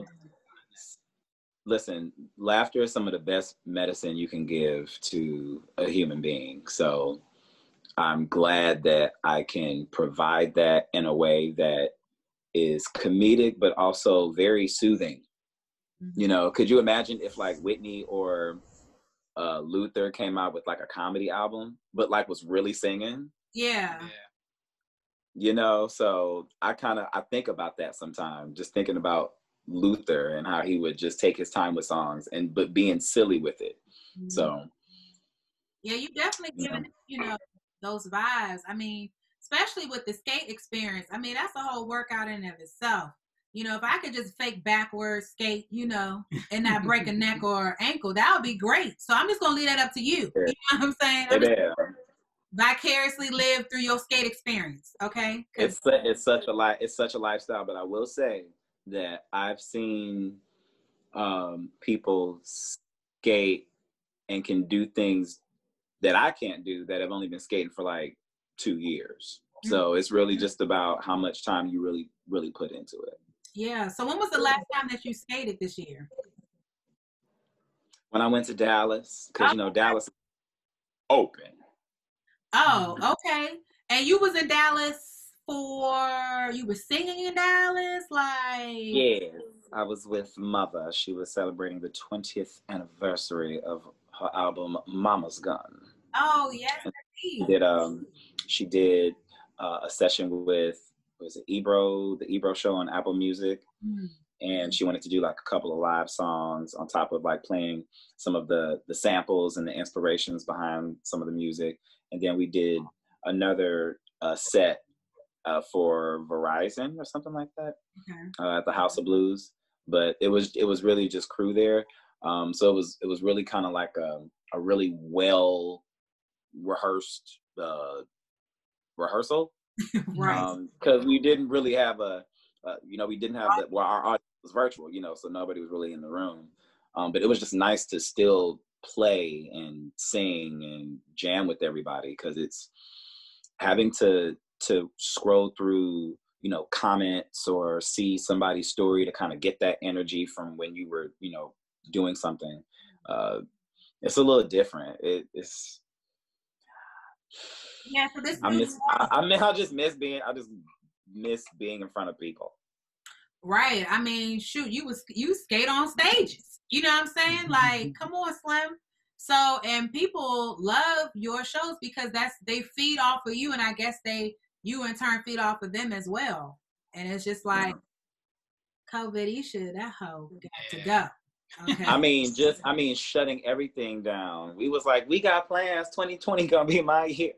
listen, laughter is some of the best medicine you can give to a human being. So I'm glad that I can provide that in a way that is comedic, but also very soothing. Mm-hmm. You know, could you imagine if like Whitney or uh, Luther came out with like a comedy album, but like was really singing? Yeah. Yeah. You know, so I kind of, I think about that sometimes, just thinking about Luther and how he would just take his time with songs and, but being silly with it. Mm-hmm. So. Yeah, you definitely Yeah. given, you know, those vibes. I mean, especially with the skate experience. I mean, that's a whole workout in and of itself. You know, if I could just fake backwards skate, you know, and not break a neck or ankle, that would be great. So I'm just going to leave that up to you. You know what I'm saying? I'm just Yeah. vicariously live through your skate experience, okay? It's it's such a li- it's such a lifestyle, but I will say that I've seen um, people skate and can do things that I can't do that have only been skating for like two years. So it's really just about how much time you really, really put into it. Yeah. So when was the last time that you skated this year? When I went to Dallas, because, you know, Dallas is open. Oh, okay. And you was in Dallas for, you were singing in Dallas? Like. Yes. I was with Mother. She was celebrating the twentieth anniversary of her album, Mama's Gun. Oh, yes, She did, um, she did uh, a session with, was it Ebro, the Ebro show on Apple Music. Mm-hmm. And she wanted to do like a couple of live songs on top of like playing some of the, the samples and the inspirations behind some of the music. And then we did another uh, set uh, for Verizon or something like that, okay. uh, at the House of Blues. But it was it was really just crew there. Um, so it was it was really kind of like a, a really well rehearsed uh, rehearsal. Right. Because um, we didn't really have a, uh, you know, we didn't have that. Well, our audience was virtual, you know, so nobody was really in the room. Um, but it was just nice to still play and sing and jam with everybody, because it's having to to scroll through, you know, comments or see somebody's story to kind of get that energy from when you were, you know, doing something. Uh, it's a little different. It, it's yeah. So this I miss. I, I mean, I just miss being. I just miss being in front of people. Right. I mean, shoot, you was you skate on stages. You know what I'm saying? Like, come on, Slim. So, and people love your shows because that's they feed off of you, and I guess they you in turn feed off of them as well. And it's just like COVID issue, that hoe got to go. Okay. I mean, just I mean, shutting everything down. We was like, we got plans. twenty twenty gonna be my year.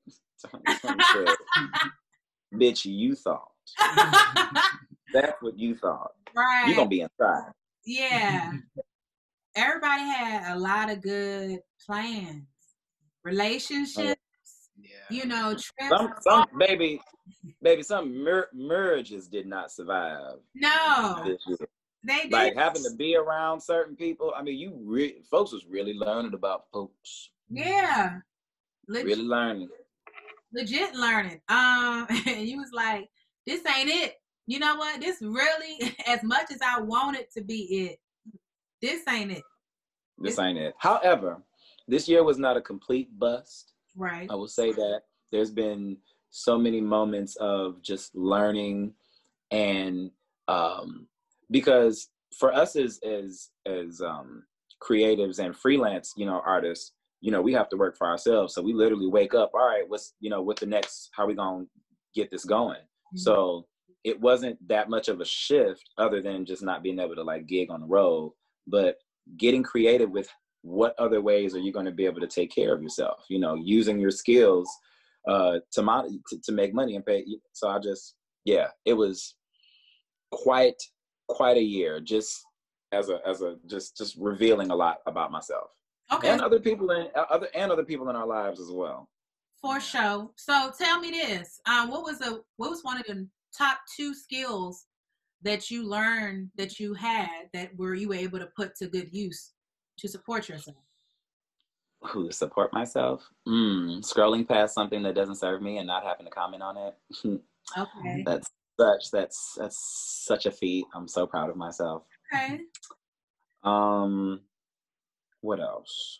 Bitch, you thought. That's what you thought. Right. You're gonna be inside. Yeah. Everybody had a lot of good plans. Relationships, yeah. You know, trips. Some, some baby, baby, some mer- marriages did not survive. No. They did. Like having to be around certain people. I mean, you re- folks was really learning about folks. Yeah. Legit, really learning. Legit learning. Um, and you was like, this ain't it. You know what? This really, as much as I want it to be it, this ain't it. This ain't it. However, this year was not a complete bust. Right. I will say that there's been so many moments of just learning, and um, because for us as as as um, creatives and freelance, you know, artists, you know, we have to work for ourselves. So we literally wake up. All right, what's you know, what the next? How are we gonna get this going? Mm-hmm. So it wasn't that much of a shift, other than just not being able to like gig on the road, but getting creative with what other ways are you going to be able to take care of yourself, you know, using your skills uh, to, mon- to to make money and pay. So I just, yeah, it was quite, quite a year, just as a, as a, just, just revealing a lot about myself. Okay. And other people in other, and other people in our lives as well. For sure. So tell me this, um, what was a, what was one of the top two skills that you learned that you had that were you able to put to good use to support yourself? Who to support myself? Mm, scrolling past something that doesn't serve me and not having to comment on it. Okay. That's such that's that's such a feat. I'm so proud of myself. Okay. Um, what else?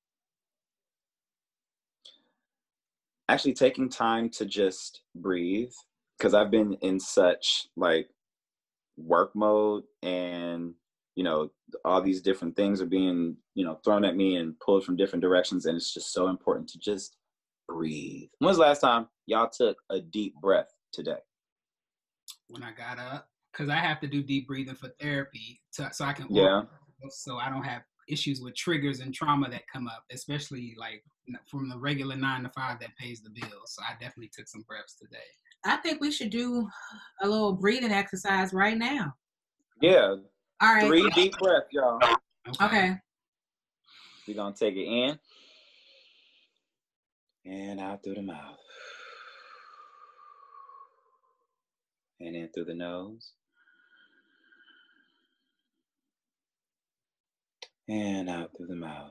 Actually taking time to just breathe, because I've been in such like work mode, and you know, all these different things are being, you know, thrown at me and pulled from different directions, and it's just so important to just breathe. When was the last time y'all took a deep breath today? When I got up, because I have to do deep breathing for therapy, to, so I can yeah, so I don't have issues with triggers and trauma that come up, especially like from the regular nine to five that pays the bills. So I definitely took some breaths today. I think we should do a little breathing exercise right now. Yeah. All right. Three deep breaths, y'all. Okay. okay. We're going to take it in and out through the mouth. And in through the nose. And out through the mouth.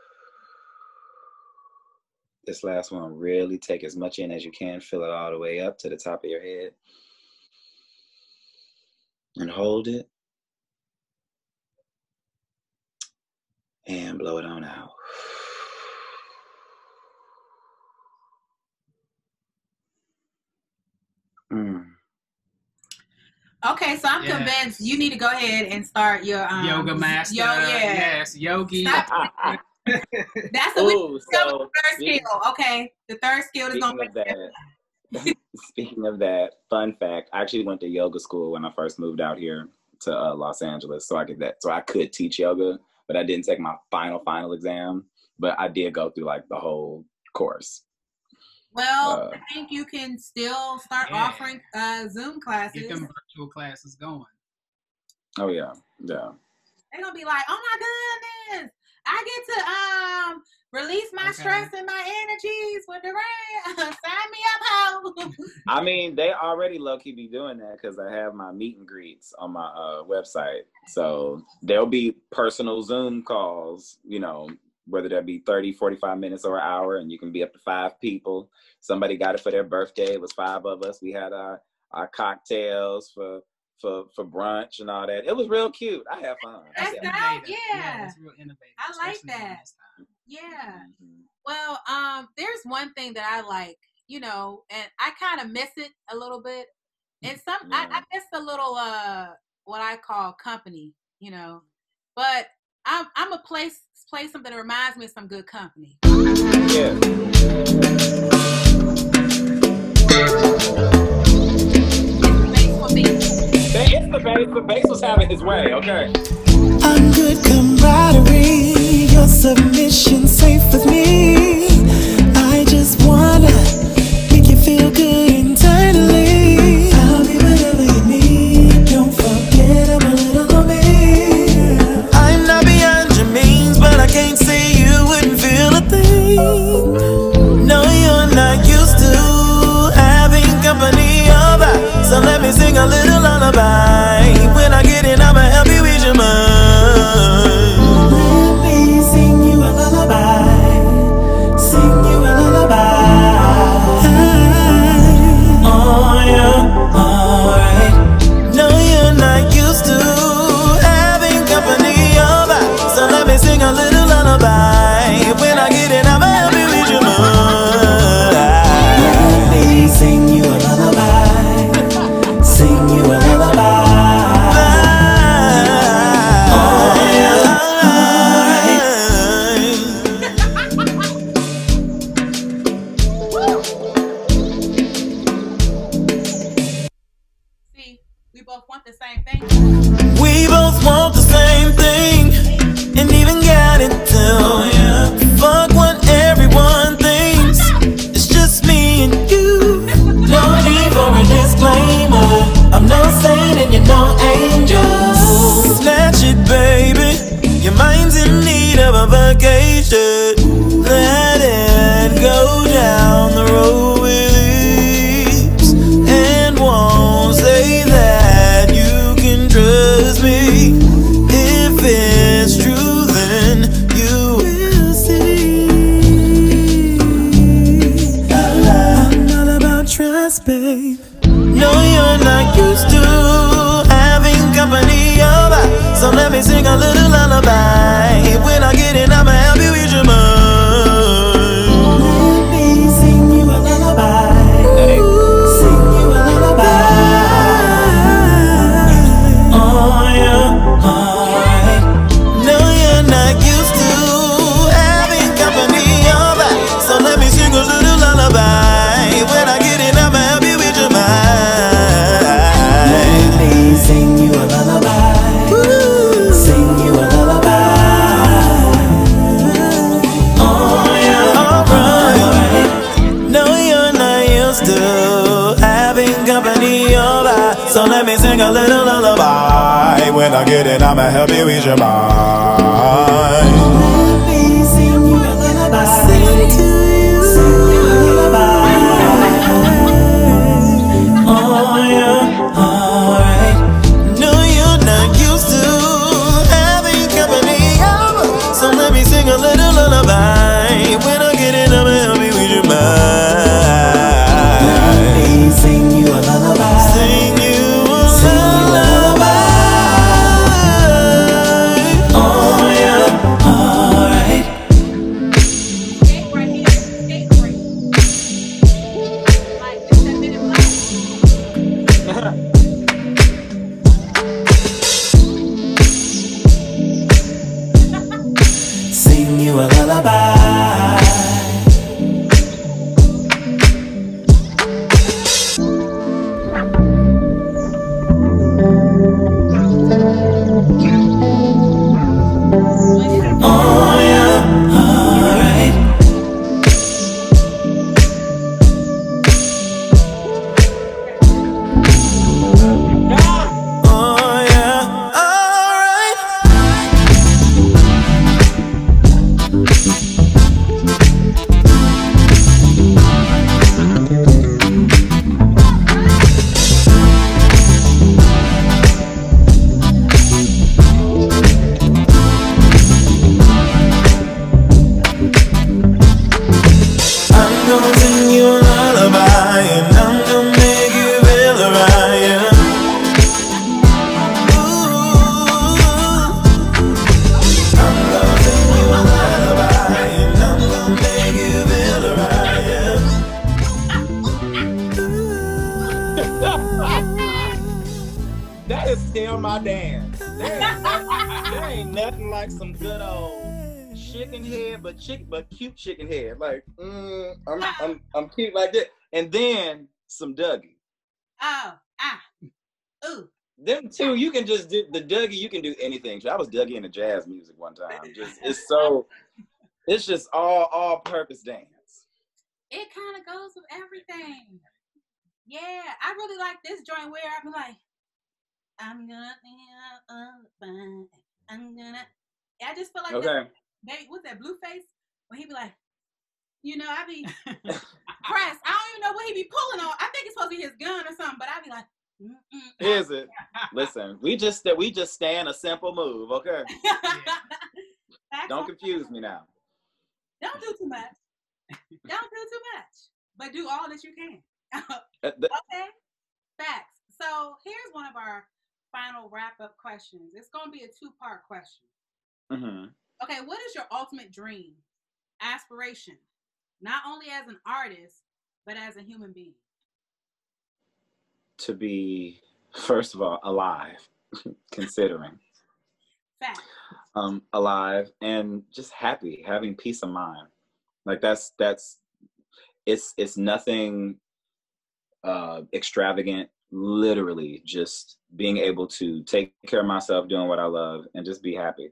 This last one, really take as much in as you can. Fill it all the way up to the top of your head. And hold it. And blow it on out. Mm. Okay, so I'm Yes. convinced you need to go ahead and start your um, Yoga master. Yo, yeah. Yes, yogi. Stop. That's the Ooh, so, so third skill. Okay, the third skill is speaking going of that, speaking of that, fun fact, I actually went to yoga school when I first moved out here to uh, Los Angeles, so I could that, so I could teach yoga, but I didn't take my final final exam, but I did go through like the whole course. Well, Uh, I think you can still start Yeah. offering uh, Zoom classes. Get them virtual classes going. Oh yeah, yeah. They're gonna be like, "Oh my goodness, I get to um release my Okay. stress and my energies with the rain. Sign me up, ho." I mean, they already low-key be doing that because I have my meet and greets on my uh, website. So there'll be personal Zoom calls, you know, whether that be thirty, forty-five minutes or an hour, and you can be up to five people. Somebody got it for their birthday. It was five of us. We had our, our cocktails for, for, for brunch and all that. It was real cute. I had fun. I That's had nice. fun. Innovative. yeah. That's real innovative. I like especially during that. this time. Yeah. Mhm. Well, um, there's one thing that I like, you know, and I kind of miss it a little bit. And some, I, Yeah. I miss a little, uh, what I call company, you know. But I'm, I'm a place play something that reminds me of some good company. Yeah. It's for me. It's the bass. The bass was having his way, okay? I'm good camaraderie, your submission safe with me. I just wanna make you feel good internally. I'll be whatever you need, don't forget I'm a little on me. I'm not beyond your means, but I can't say you wouldn't feel a thing. No, you're not used to having company over, so let me sing a little lullaby. When I get in, I'ma help you ease your mind. Let me sing you a lullaby, sing you a lullaby. Oh, yeah, alright. No, you're not used to having company over, so let me sing a little lullaby. When I get in, I'ma help you ease your mind. Let me sing you a lullaby, sing you a lullaby. See, we both want the same thing. We both want the same thing, and even got it down. Fuck what everyone thinks, it's just me and you. No need for a disclaimer, I'm no saint and you're no angel. Snatch it, baby, your mind's in need of a vacation. Let it go down the road with ease, and won't say that you can trust me. If it's true, then you will see. I'm all about trust, babe. No, you're not used to having company over, so let me sing a little lullaby. When I get in, I'ma help you ease your mind. Let me sing you a lullaby, sing you a lullaby. Oh yeah, alright. No, you're not used to having company over, so let me sing a little lullaby. When I get in, I'ma help you with your mind. Let me sing you a lullaby, sing you a lullaby. Oh yeah, alright. No, you're not used to having company over, so let me sing a little lullaby. When I get in, I'ma help you ease your mind. Let me sing you a lullaby, sing to you, sing you a lullaby. Oh yeah, alright. No, you're not used to having company over, That is still my dance. There ain't, nothing, there ain't nothing like some good old chicken head, but chick, but cute chicken head. Like, mm, I'm, I'm, I'm cute like that. And then some Dougie. Oh, ah, ooh. Them two, you can just do the Dougie. You can do anything. I was Dougie in the jazz music one time. Just, it's so, it's just all, all-purpose dance. It kind of goes with everything. Yeah, I really like this joint where I be like, I'm gonna, I'm gonna. I just feel like, okay. Baby, what's that, Blueface? When he be like, you know, I be pressed. I don't even know what he be pulling on. I think it's supposed to be his gun or something, but I be like, mm-mm. Is it? Listen, we just we just stand a simple move, okay? Don't confuse me now. Don't do too much. Don't do too much, but do all that you can. the, okay, facts. So here's one of our final wrap-up questions. It's going to be a two-part question. Mm-hmm. Okay, what is your ultimate dream, aspiration, not only as an artist, but as a human being? To be, first of all, alive, considering. Fact. Um, alive and just happy, having peace of mind. Like that's, that's, it's, it's nothing uh, extravagant, literally just being able to take care of myself, doing what I love, and just be happy.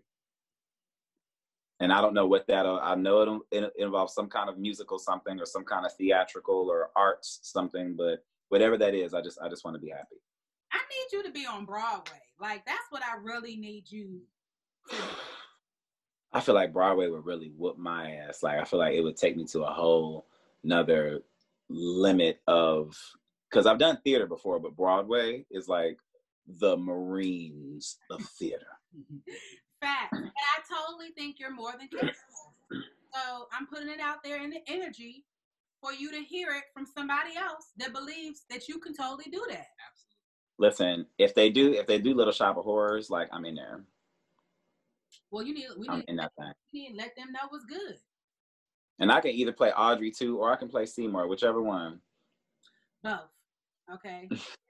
And I don't know what that, I know it'll, it involves some kind of musical something or some kind of theatrical or arts something, but whatever that is, I just, I just want to be happy. I need you to be on Broadway. Like, that's what I really need you to do. I feel like Broadway would really whoop my ass. Like, I feel like it would take me to a whole nother limit of, because I've done theater before, but Broadway is like the Marines of theater. Fact. And I totally think you're more than capable. So I'm putting it out there in the energy for you to hear it from somebody else that believes that you can totally do that. Absolutely. Listen, if they do, if they do Little Shop of Horrors, like I'm in there. Well, you need, we I'm need, in that thing. We need to let them know what's good. And I can either play Audrey too, or I can play Seymour, whichever one. Both. Okay.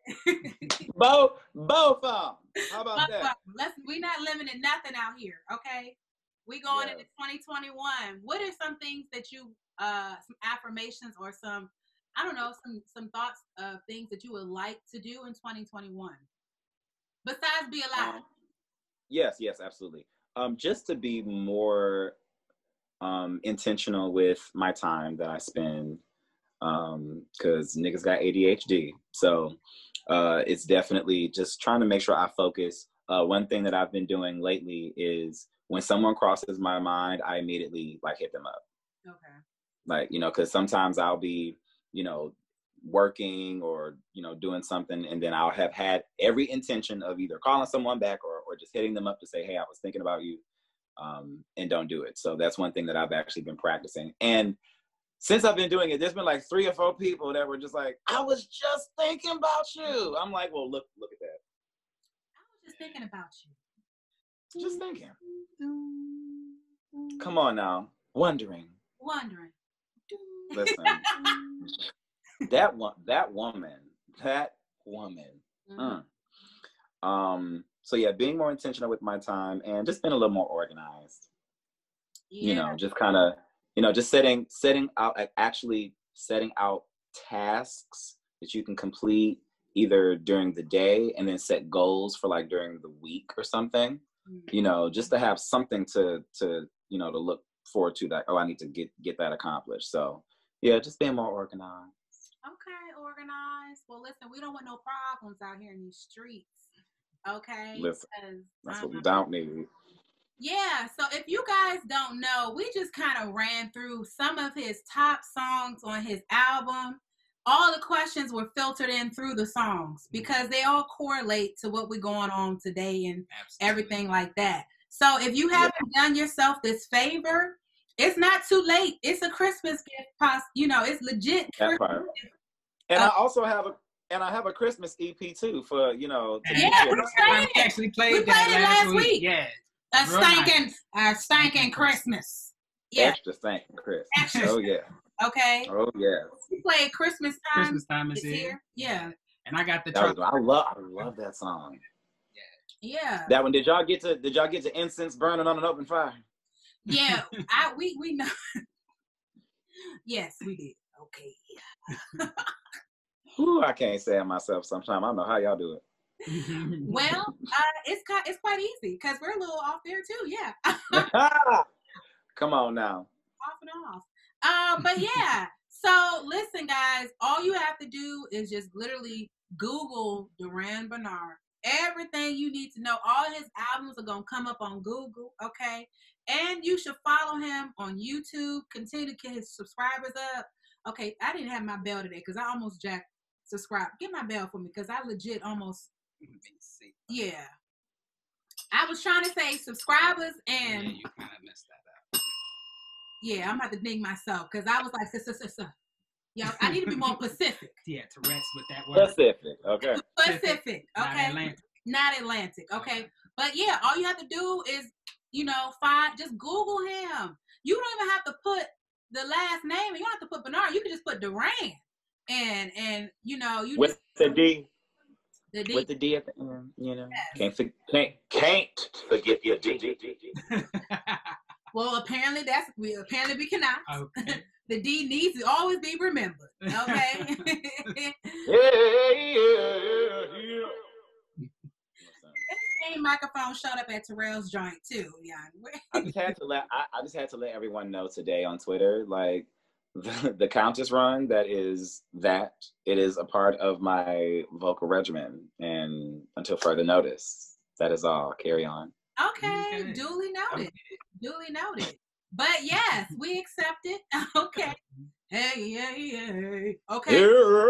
both, both of them. How about both that? Let's. We're not limiting nothing out here. Okay. We going yes. into twenty twenty-one. What are some things that you, uh, some affirmations or some, I don't know, some some thoughts of things that you would like to do in twenty twenty-one? Besides be alive. Um, yes, yes, absolutely. Um, just to be more um, intentional with my time that I spend, um, because niggas got A D H D. So uh, it's definitely just trying to make sure I focus. Uh, one thing that I've been doing lately is when someone crosses my mind, I immediately like hit them up. Okay. Like, you know, because sometimes I'll be, you know, working or, you know, doing something, and then I'll have had every intention of either calling someone back or, or just hitting them up to say, hey, I was thinking about you, um, and don't do it. So that's one thing that I've actually been practicing. And since I've been doing it, there's been like three or four people that were just like, I was just thinking about you. I'm like, well, look, look at that. I was just thinking about you. Just thinking. Come on now. Wondering. Wondering. Listen. that one, that woman, that woman. Mm. Mm. Um, so yeah, being more intentional with my time and just being a little more organized. Yeah. You know, just kind of, you know, just setting, setting out, actually setting out tasks that you can complete either during the day and then set goals for like during the week or something, mm. you know, just to have something to, to, you know, to look forward to that. Oh, I need to get, get that accomplished. So yeah, just being more organized. Okay, organized. Well, listen, we don't want no problems out here in these streets. Okay? Listen, that's um, what we don't need. Yeah, so if you guys don't know, we just kind of ran through some of his top songs on his album. All the questions were filtered in through the songs because they all correlate to what we're going on today and Absolutely. Everything like that. So if you haven't yeah. done yourself this favor, it's not too late. It's a Christmas gift, you know, it's legit. That part. And uh, I also have a and I have a Christmas E P too for, you know. To yeah, we played it. Actually played we that played it last last week. week. Yeah. A stinking, a stinking Christmas. Yeah. Extra stinking Christmas. Extra. Oh yeah. Okay. Oh yeah. We played Christmas time. Christmas time is here. here. Yeah. And I got the That was, truck. I love I love that song. Yeah. That one, did y'all get to did y'all get to incense burning on an open fire? Yeah. I we we know. Yes, we did. Okay. Yeah. Whew, I can't say it myself sometimes. I don't know how y'all do it. Well, uh, it's quite it's quite easy because we're a little off there too. Yeah. Come on now. Off and off. Um, but yeah. So listen, guys. All you have to do is just literally Google Duran Bernard. Everything you need to know. All his albums are gonna come up on Google. Okay. And you should follow him on YouTube. Continue to get his subscribers up. Okay, I didn't have my bell today because I almost jacked subscribe. Get my bell for me because I legit almost. Yeah. I was trying to say subscribers and. Yeah, you kind of messed that up. Yeah, I'm about to ding myself because I was like, yeah, I need to be more Pacific. Yeah, Tourette's with that word. Pacific, okay. Pacific, Not okay. Atlantic. Not Atlantic, okay. But yeah, all you have to do is, you know, find, just Google him. You don't even have to put the last name. You don't have to put Bernard. You can just put Duran, and and you know, you with just, the D. The D. With the D at the end, you know. Yes. Can't for, can't can't forget your D. D, D, D. Well, apparently that's we apparently we cannot. Okay. The D needs to always be remembered. Okay. Yeah, yeah, yeah. Same microphone showed up at Terrell's joint too. Yeah. I just had to let I, I just had to let everyone know today on Twitter, like the, the Countess run that is that it is a part of my vocal regimen, and until further notice, that is all. Carry on. Okay, Okay. duly noted. Duly noted. But yes, we accept it. Okay. Hey, hey, hey. Okay.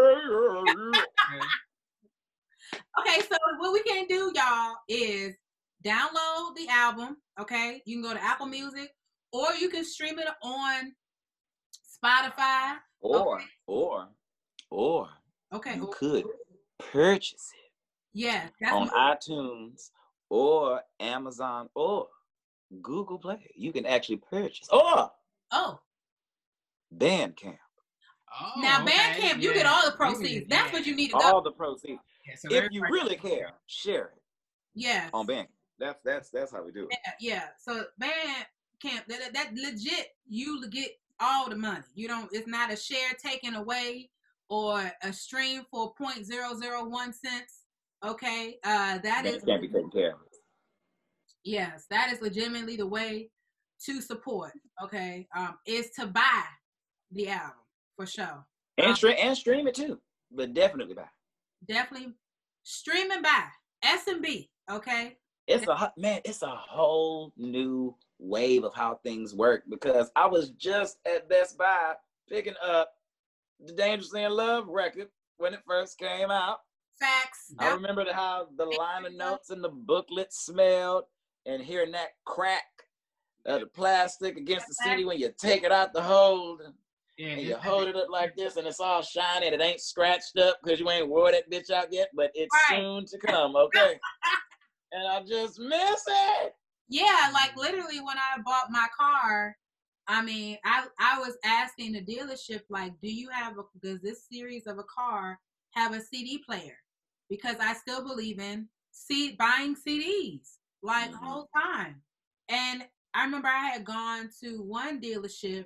Okay, so what we can do, y'all, is download the album. Okay. You can go to Apple Music, or you can stream it on Spotify. Or Okay. or or Okay. you or- could purchase it Yeah. That's on what- iTunes or Amazon or Google Play. You can actually purchase or oh. Bandcamp. Oh, Now, okay, Bandcamp, you get yeah. all the You proceeds. get- That's yeah. what you need to go. All the proceeds. Yeah, so If you everybody- really care, share it Yeah. on Bandcamp. That's that's that's how we do it. Yeah, yeah. So Bandcamp, that, that that legit, you get all the money. You don't. It's not a share taken away or a stream for point zero zero one cents. Okay, uh, that is Can't be taken care of. yes, that is legitimately the way to support. Okay, um, is to buy the album for sure. And stream and stream it too, but definitely buy. Definitely stream and buy S and B. Okay. It's a hu- man. It's a whole new wave of how things work, because I was just at Best Buy picking up the Dangerously in Love record when it first came out. Facts. I remember the, how the liner notes and the booklet smelled, and hearing that crack of the plastic against the C D when you take it out the hold, Yeah, and it- you hold it up like this, and it's all shiny, and it ain't scratched up because you ain't wore that bitch out yet, but it's Right. soon to come, okay? And I just miss it. Yeah, like literally when I bought my car, I mean, I I was asking the dealership, like, do you have a, does this series of a car have a C D player? Because I still believe in C, buying C Ds, like, Mhm. the whole time. And I remember I had gone to one dealership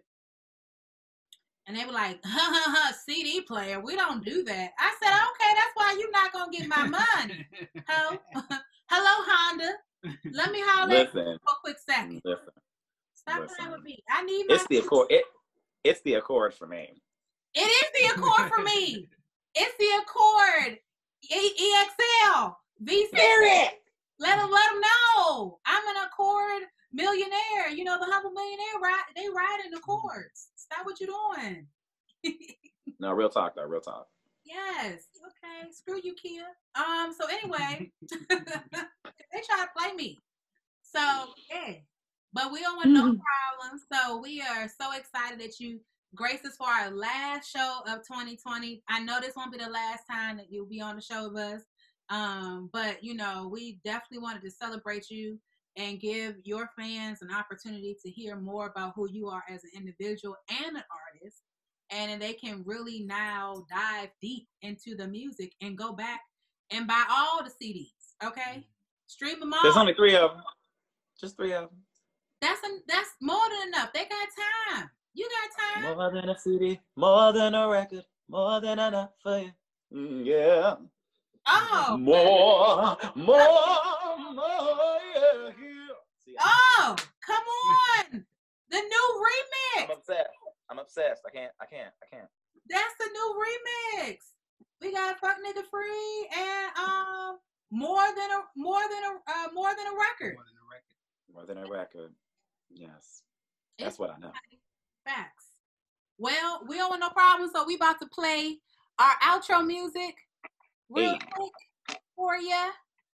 and they were like, ha ha ha, C D player, we don't do that. I said, okay, that's why you're not going to get my money. Ho. Hello, Honda. Let me holler at you Listen, for a quick second. listen. Stop Listen. playing with me. I need my. It's the Accord. It, it's the Accord for me. It is the Accord for me. It's the Accord. E- EXL. V six. Let them let them know. I'm an Accord millionaire. You know, the humble millionaire ride. They ride in Accords. Stop what you're doing. No, real talk though. Real talk. Yes. Okay. Screw you, Kia. Um. So anyway, they try to play me. So yeah, but we don't want no problems. So we are so excited that you graced us for our last show of twenty twenty. I know this won't be the last time that you'll be on the show with us. Um. But you know, we definitely wanted to celebrate you and give your fans an opportunity to hear more about who you are as an individual and an artist. and then they can really now dive deep into the music and go back and buy all the C Ds. Okay, stream them all. There's only three of them. Just three of them. That's a, that's more than enough. They got time. You got time. More than a C D, more than a record, more than enough for you. Mm, yeah. Oh. More, more, more, yeah, yeah. See, Oh, come on. The new I'm remix. obsessed. I'm obsessed. I can't, I can't, I can't. That's the new remix. We got Fuck Nigga Free and um more than a more than a uh, more than a record. More than a record. More than a record. Yes. That's It's what I know. facts. Well, we don't want no problem, so we about to play our outro music real Hey. quick for you.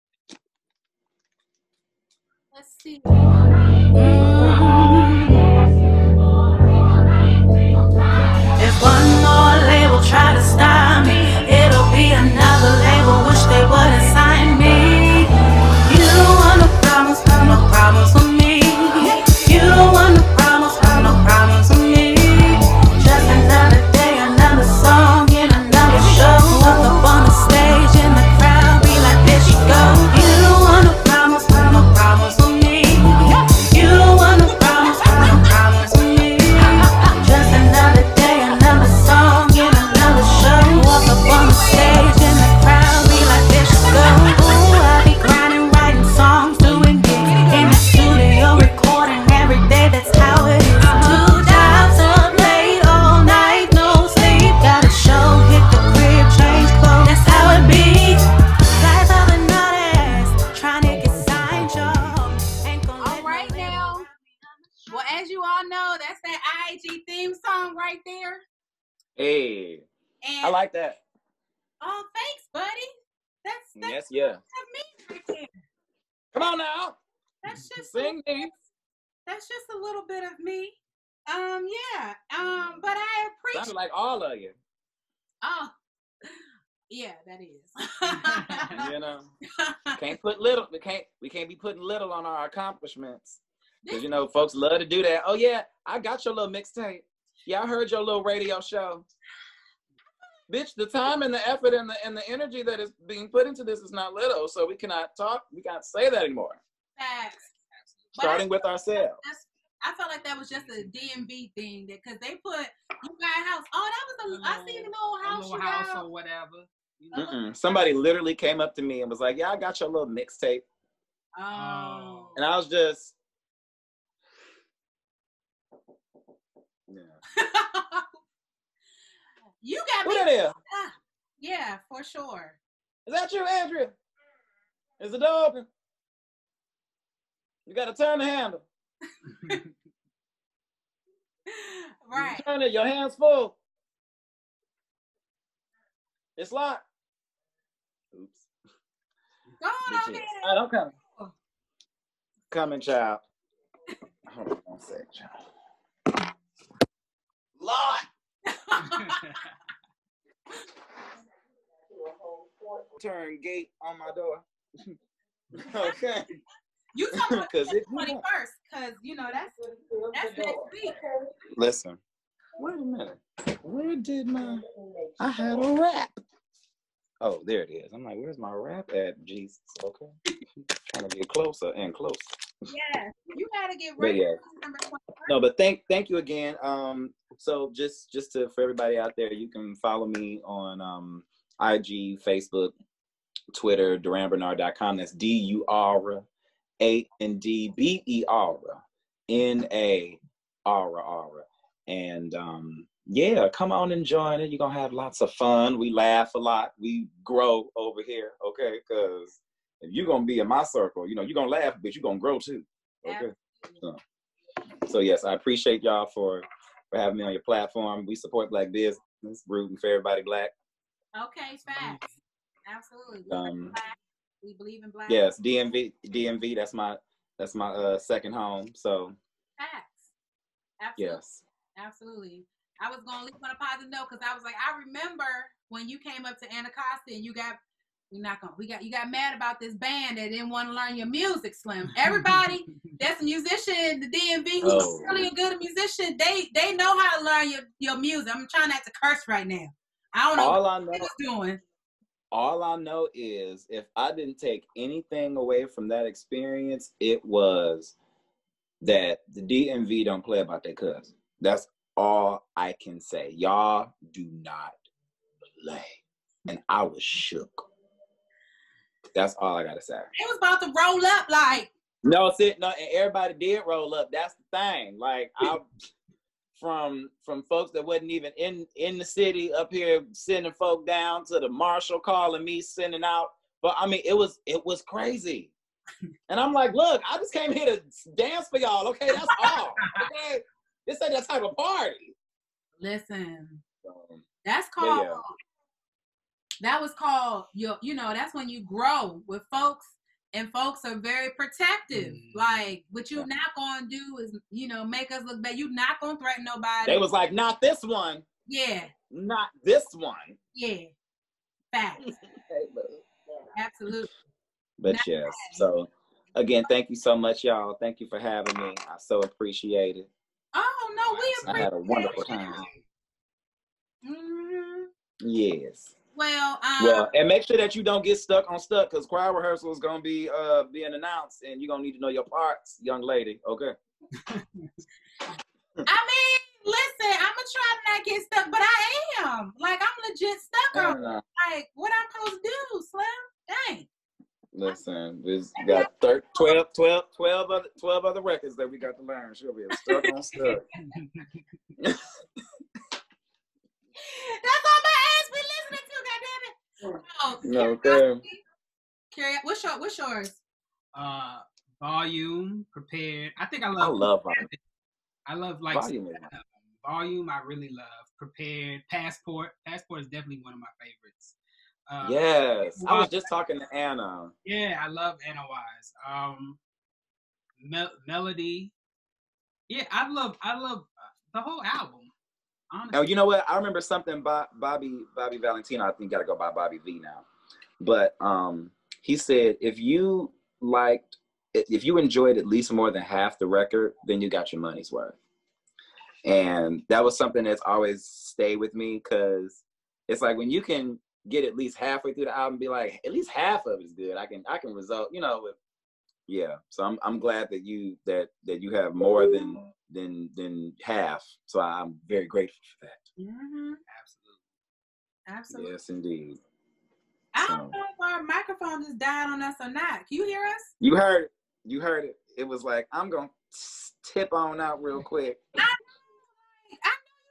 Let's see. If one more label try to stop me, it'll be another label. Wish they wouldn't sign me. You don't want no problems, have no problems with me. You don't want no problems, have no problems with me. Just another day, another song in another show. Walk up on the stage and the crowd be like, there she go. You don't want no problems, have no problems with me. You don't want no problems, have no problems with me. Just another day, another song in another show. Walk up on the stage and the crowd be like, there she go. Ooh, I be grinding, writing songs, doing gigs in the studio, recording every day. That's how it is. Two jobs up late all night, no sleep. Got a show, hit the crib, change clothes. That's how it be. Guys are the nutters, trying to get signed, y'all. Ain't gonna let All right no label now. run me on the show. Well, as you all know, that's that I G theme song right there. Hey, And I like that. oh, thanks, buddy. That's that's Yes, yeah. me right there. Come on now. That's just Sing me. that's just a little bit of me. Um, yeah. Um, but I appreciate. Sounded like all of you. Oh, yeah, that is. You know, can't put little. We can't. We can't be putting little on our accomplishments. Because you know, folks love to do that. Oh yeah, I got your little mixtape. Yeah, I heard your little radio show. Bitch, the time and the effort and the and the energy that is being put into this is not little. So we cannot talk. We can't say that anymore. Facts. But Starting I- with ourselves. That's, I felt like that was just a D M V thing because they put you got a house. Oh, that was a. I see the little A house. little you house got. or whatever. You know? Mm-mm. Somebody literally came up to me and was like, "Yeah, I got your little mixtape," Oh. and I was just, yeah. You got Who me. that is? Ah, yeah, for sure. Is that you, Andrea? Is the door open? You got to turn the handle. Right. Turn it. Your hands full. It's locked. Oops. Go on Bitch, over yes. there. All right, I'm coming. Coming, child. Hold on one sec, child. Lord! Turn gate on my door. Okay. You talking about Because the it. twenty-first, because, you know, that's that's next week. Listen. Wait a minute. Where did my. I had a rap. Oh, there it is. I'm like, where's my rap at, Jesus? Okay. Trying to get closer and closer. Yeah, you got to get But ready yeah. for number twenty-first. No, but thank thank you again. Um, so just just to for everybody out there, you can follow me on um I G, Facebook, Twitter, duran bernard dot com. That's D U R A N D B E R N A R R. And um, yeah, come on and join it. You're gonna have lots of fun. We laugh a lot. We grow over here, okay? Because if you're gonna be in my circle, you know, you're gonna laugh, but you're gonna grow too. Okay. So, so yes, I appreciate y'all for for having me on your platform. We support Black business, rooting for everybody Black. Okay, facts. Absolutely. We, Um, black. We believe in Black. Yes, D M V, D M V. That's my that's my uh, second home. So Facts. Absolutely. yes, Absolutely. I was going to leave on a positive note because I was like, I remember when you came up to Anacostia and you got We're not gonna. We got you got mad about this band that didn't want to learn your music, Slim. Everybody that's a musician, the D M V, who's Oh. really a good musician, they they know how to learn your, your music. I'm trying not to curse right now. I don't know All what I know, he was doing. all I know is if I didn't take anything away from that experience, it was that the D M V don't play about their cousin. That's all I can say. Y'all do not play. And I was shook. That's all I gotta say. It was about to roll up like. No, sit no, and everybody did roll up. That's the thing. Like I from from folks that wasn't even in in the city up here sending folk down to the marshal calling me, sending out. But I mean, it was it was crazy. And I'm like, look, I just came here to dance for y'all. Okay, that's all. Okay, this ain't that type of party. Listen, So, that's called. yeah. That was called your. You know, that's when you grow with folks, and folks are very protective. Mm. Like, what you're not gonna do is, you know, make us look bad. You're not gonna threaten nobody. They was like, not this one, Yeah, not this one. yeah, facts, absolutely. But Not yes, so again, thank you so much, y'all. Thank you for having me. I so appreciate it. Oh no, we I appreciate had a wonderful it. time. Mhm. Yes. Well, um, Well, and make sure that you don't get stuck on stuck because choir rehearsal is gonna be uh being announced, and you're gonna need to know your parts, young lady. Okay. I mean, listen, I'm gonna try to not get stuck, but I am. Like, I'm legit stuck on. Uh, Like, what I'm supposed to do, Slim? Dang. listen, we got thirty, twelve, twelve, twelve other twelve other records that we got to learn. She'll be stuck on stuck. That's all my ass be listening to, goddammit. Oh, No, carry- okay. carry on. What's your, what's yours? Uh, volume, prepared. I think I I love. love volume. I love like Volume is uh, volume. I really love prepared. Passport. Passport is definitely one of my favorites. Uh, Yes, I was just talking to Anna. Yeah, I love Anna Wise. Um, Mel- Melody. Yeah, I love. I love uh, the whole album. Honestly. Oh, you know what? I remember something. Bob, Bobby Bobby Valentino. I think got to go by Bobby V now. But um, he said if you liked, if you enjoyed at least more than half the record, then you got your money's worth. And that was something that's always stayed with me because it's like when you can get at least halfway through the album, and be like, at least half of it is good. I can I can result, you know. With, yeah. So I'm I'm glad that you that that you have more than than than half. So I'm very grateful for that. Mm-hmm. Absolutely. Absolutely. Yes, indeed. I don't So- know if our microphone just died on us or not. Can you hear us? You heard it. You heard it. It was like, I'm going to tip on out real quick. I know, I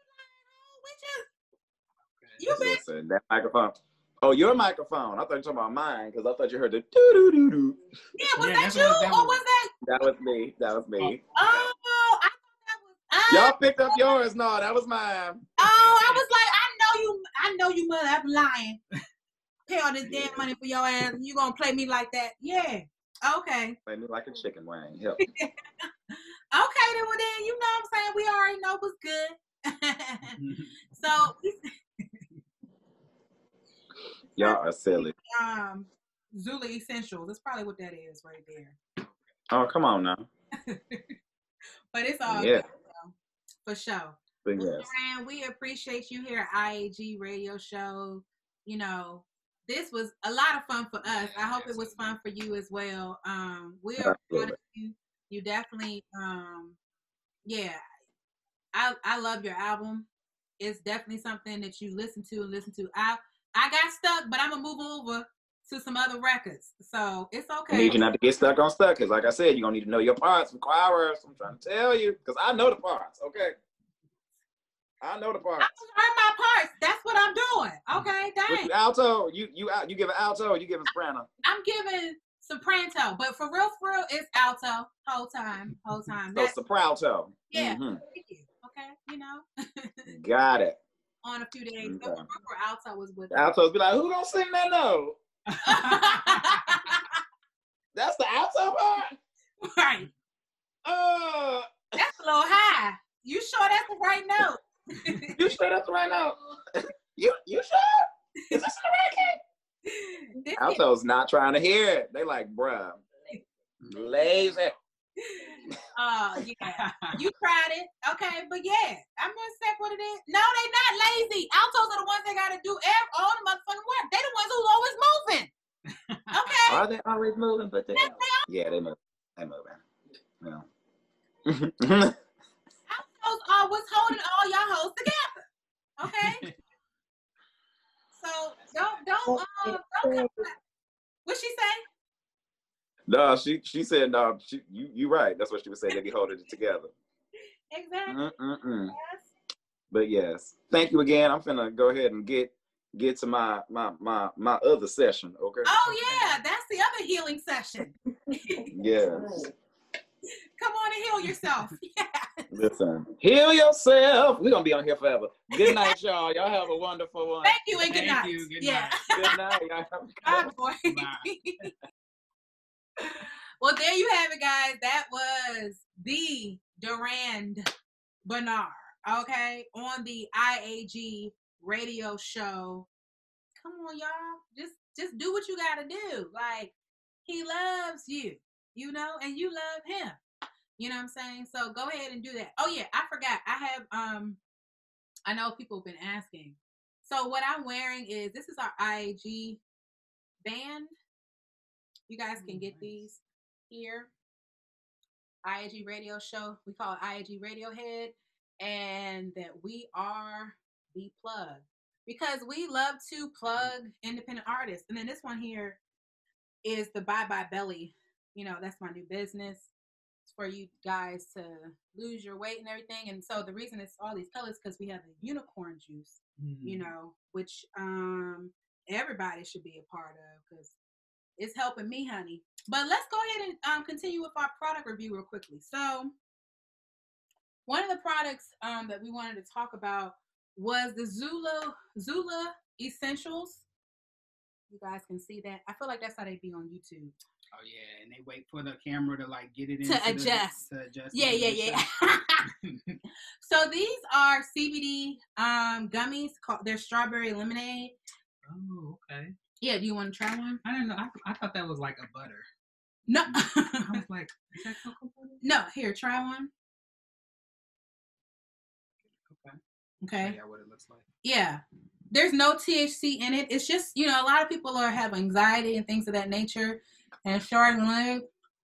know you lying. We just, you been, Listen, that microphone. Oh, your microphone. I thought you were talking about mine because I thought you heard the doo-doo-doo-doo. yeah, was Yeah, that that's you what- that or was- was that? That was me. That was me. Oh, I thought that was. Y'all Uh, picked up yours. No, that was mine. oh, I was like, I know you. I know you mother. I'm lying. Pay all this damn money for your ass, and you gonna play me like that? Yeah. Okay. Play me like a chicken wing. Help. Okay, then. Well, then you know what I'm saying. We already know what's good. So, Y'all are silly. um, Zula Essentials. That's probably what that is right there. Oh, come on now. But it's all Yeah. good, though, for sure. But Well, yes. Duran, we appreciate you here at I A G Radio Show. You know, this was a lot of fun for us. I hope it was fun for you as well. Um, we are proud Absolutely. of you. You definitely, um, yeah. I I love your album. It's definitely something that you listen to and listen to. I I got stuck, but I'm gonna move over to some other records, so it's I okay. need you not to get stuck on stuck because, like I said, you're going to need to know your parts from choirs. I'm trying to tell you because I know the parts, okay? I know the I parts. learn my parts. That's what I'm doing. Okay, What dang. you alto? You you out? You give an alto? Or you give a soprano? I'm giving soprano, but for real, for real, it's alto whole time, whole time. So That, sopralto. yeah, Mhm. thank you. Okay, you know, Got it. on a few days. Okay. But remember, alto was with. Altos be like, who gonna sing that note? That's the alto part. Right, Uh, that's a little high. You sure that's the right note? you sure that's the right note? You you sure? Is this the right key? Alto's not trying to hear it. They like, bruh, lazy. Uh, yeah, you tried it, okay, but yeah, I'm gonna say what it is. No, they not lazy. Altos are the ones that gotta do every, all the motherfucking work. They the ones who's always moving. Okay. Are they always moving? But they, Yes, they yeah, they move. They moving. Yeah. Altos are what's holding all y'all hoes together. Okay. So don't don't uh, don't come. What she say? No, she she said no. She you you right. That's what she was saying. They be holding it together. Exactly. Mm-mm-mm. Yes. But yes, thank you again. I'm finna go ahead and get get to my my my my other session. Okay. Oh yeah, that's the other healing session. Yes. Come on and heal yourself. Yeah. Listen, heal yourself. We're gonna be on here forever. Good night, y'all. Y'all have a wonderful one. Thank you and good Thank night. you. Good Yeah. night. Good night. Y'all have a good Bye, boy. Bye. Well, there you have it, guys. That was the Durand Bernard, okay, on the I A G radio show. Come on, y'all. Just just do what you gotta do. Like, he loves you, you know, and you love him. You know what I'm saying? So go ahead and do that. Oh yeah, I forgot. I have um I know people have been asking. So what I'm wearing is, this is our I A G band. You guys can get these here. I A G radio show. We call it I A G Radiohead, and that we are the plug, because we love to plug independent artists. And then this one here is the Bye Bye Belly. You know, that's my new business. It's for you guys to lose your weight and everything. And so the reason it's all these colors, because we have the unicorn juice, mm. you know, which um everybody should be a part of, because it's helping me, honey. But let's go ahead and um, continue with our product review real quickly. So one of the products um, that we wanted to talk about was the Zula Zula Essentials. You guys can see that. I feel like that's how they be on YouTube. Oh yeah, and they wait for the camera to like get it in to adjust. The, to adjust. Yeah, yeah, yeah. So these are C B D um, gummies. Called, they're strawberry lemonade. Oh, okay. Yeah, do you want to try one? I don't know. I, I thought that was like a butter. No. I was like, is that cocoa butter? No, here, try one. Okay. Okay. Yeah, what it looks like. Yeah. There's no T H C in it. It's just, you know, a lot of people are have anxiety and things of that nature, and struggling.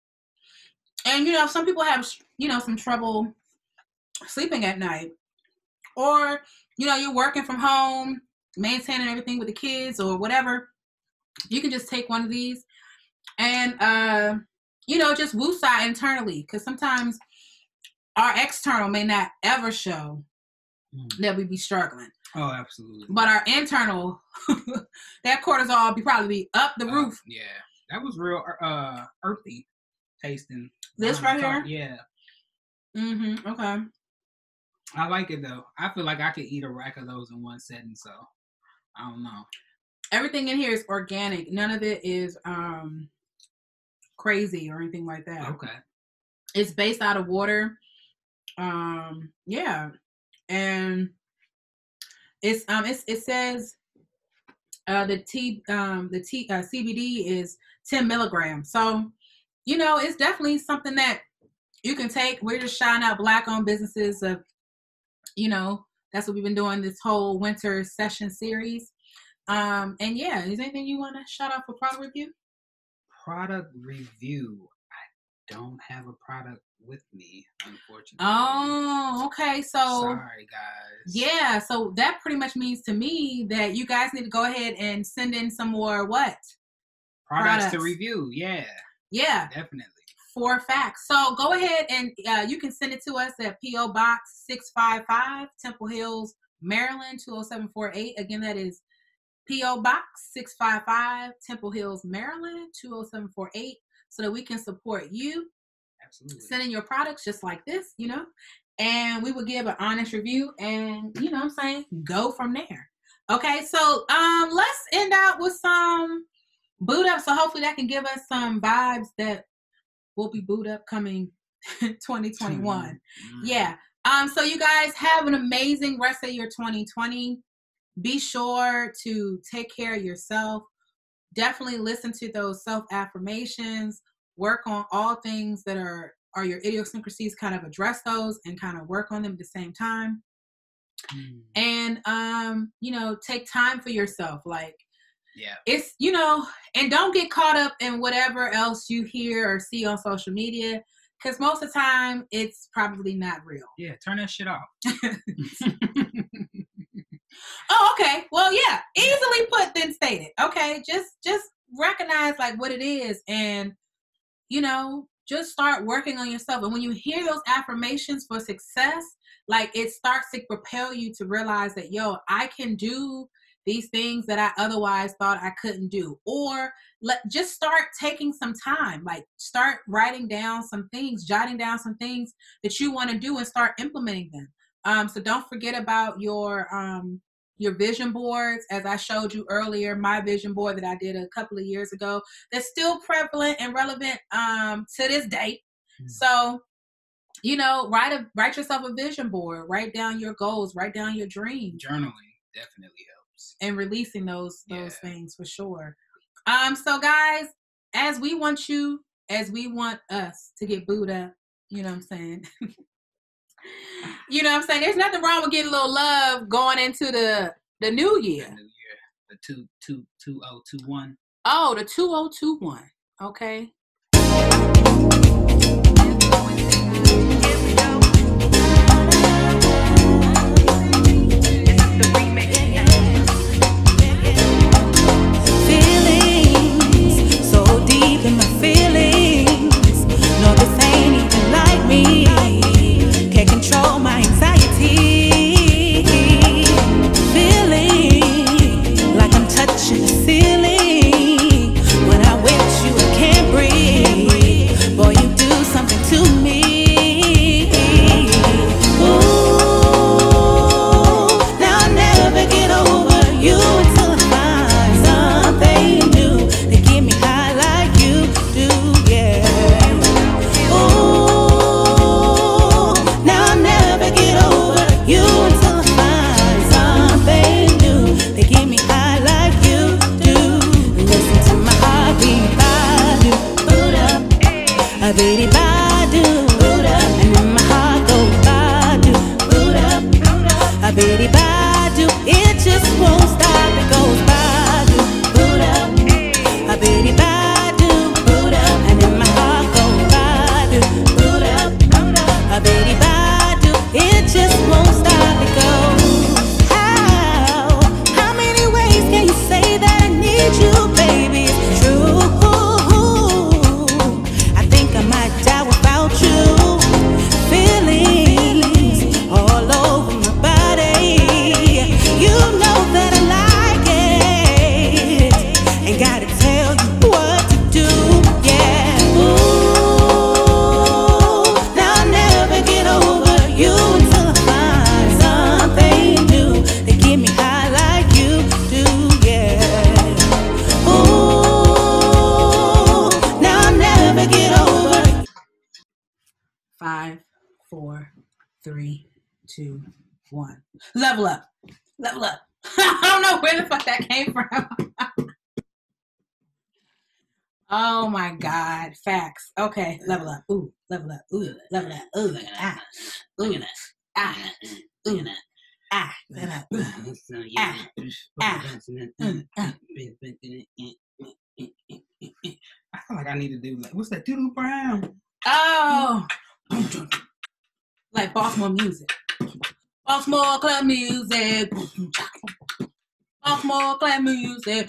And, you know, some people have, you know, some trouble sleeping at night. Or, you know, you're working from home, maintaining everything with the kids or whatever. You can just take one of these and, uh, you know, just woosah internally. Because sometimes our external may not ever show mm. that we be struggling. Oh, absolutely. But our internal, that cortisol be probably be up the uh, roof. Yeah. That was real uh, earthy tasting. This um, right talk, here? Yeah. Mm-hmm. Okay. I like it, though. I feel like I could eat a rack of those in one setting, so I don't know. Everything in here is organic. None of it is um, crazy or anything like that. Okay. It's based out of water. Um, yeah. And it's um it's it says uh the T um the T uh, C B D is ten milligrams. So, you know, it's definitely something that you can take. We're just shouting out black owned businesses of, you know, that's what we've been doing this whole winter session series. Um, and yeah, is there anything you want to shout out for product review? Product review. I don't have a product with me, unfortunately. Oh, okay. So sorry, guys. Yeah, so that pretty much means to me that you guys need to go ahead and send in some more what? Products, products. to review. Yeah. Yeah. Definitely. For facts. So go ahead and uh, you can send it to us at P O Box six five five, Temple Hills, Maryland two oh seven four eight. Again, that is P O Box six five five, Temple Hills, Maryland two oh seven four eight, so that we can support you. Absolutely. Send in your products just like this, you know, and we will give an honest review and, you know what I'm saying, go from there. Okay, so um, let's end out with some boot up. So hopefully that can give us some vibes that will be boot up coming twenty twenty-one. Mm-hmm. Yeah. Um. So you guys have an amazing rest of your twenty twenty. Be sure to take care of yourself. definitely listen to those self affirmations. Work on all things that are are your idiosyncrasies. Kind of address those and kind of work on them at the same time. Mm. And um, you know, take time for yourself. Like, yeah, it's, you know, and don't get caught up in whatever else you hear or see on social media, because most of the time it's probably not real. Yeah, turn that shit off. Oh, okay. Well, yeah, easily put than stated. Okay, just just recognize like what it is, and you know, just start working on yourself. And when you hear those affirmations for success, like it starts to propel you to realize that, yo, I can do these things that I otherwise thought I couldn't do. Or let just start taking some time, like start writing down some things, jotting down some things that you want to do and start implementing them. Um, so don't forget about your um, your vision boards. As I showed you earlier, my vision board that I did a couple of years ago, that's still prevalent and relevant um, to this day. Mm-hmm. So, you know, write a write yourself a vision board, write down your goals, write down your dreams. Journaling definitely helps. And releasing those those yeah. things for sure. Um, so guys, as we want you, as we want us to get booed up, you know what I'm saying? You know what I'm saying? There's nothing wrong with getting a little love going into the the new year. The new year. The two two two oh two one. Oh, the two oh two one. Okay. Feelings so deep in my feelings. No, this ain't even like me. Can't control my anxiety. Feeling like I'm touching the ceiling. When I wish you, I can't breathe. Boy, you do something to me. Baby, badu, and then my heart goes badu, a baby badu, it just won't stop, it goes badu, a baby badu, and then my heart goes badu, a baby badu, it just won't stop, it goes. How, how many ways can you say that I need you, baby? It's true. Five, four, three, two, one. Level up. Level up. I don't know where the fuck that came from. Oh my God. Facts. Okay. Level up. Ooh. Level up. Ooh. Level up. Ooh. Ah. Ooh. Ah. Ooh. Ah. Ah. Ah. Ah. I feel like I need to do like, what's that? Doodoo Brown. Oh. Like Baltimore music. Baltimore club music. Baltimore club music.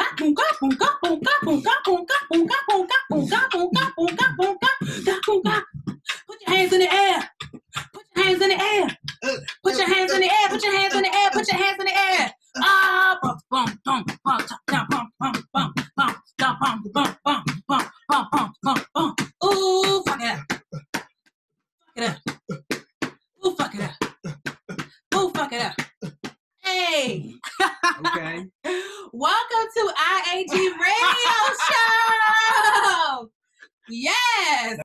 Put your hands in the air. Put your hands in the air. Put your hands in the air. Put your hands in the air. Put your hands in the air. Ah, bum bum bum bum bum bum bum bum bum bum bum bum bum bum bum bum bum. Ooh, fuck it up. Fuck it up. Ooh, fuck it up. Ooh, fuck it up. Hey. Okay. Welcome to I A G Radio Show. Yes.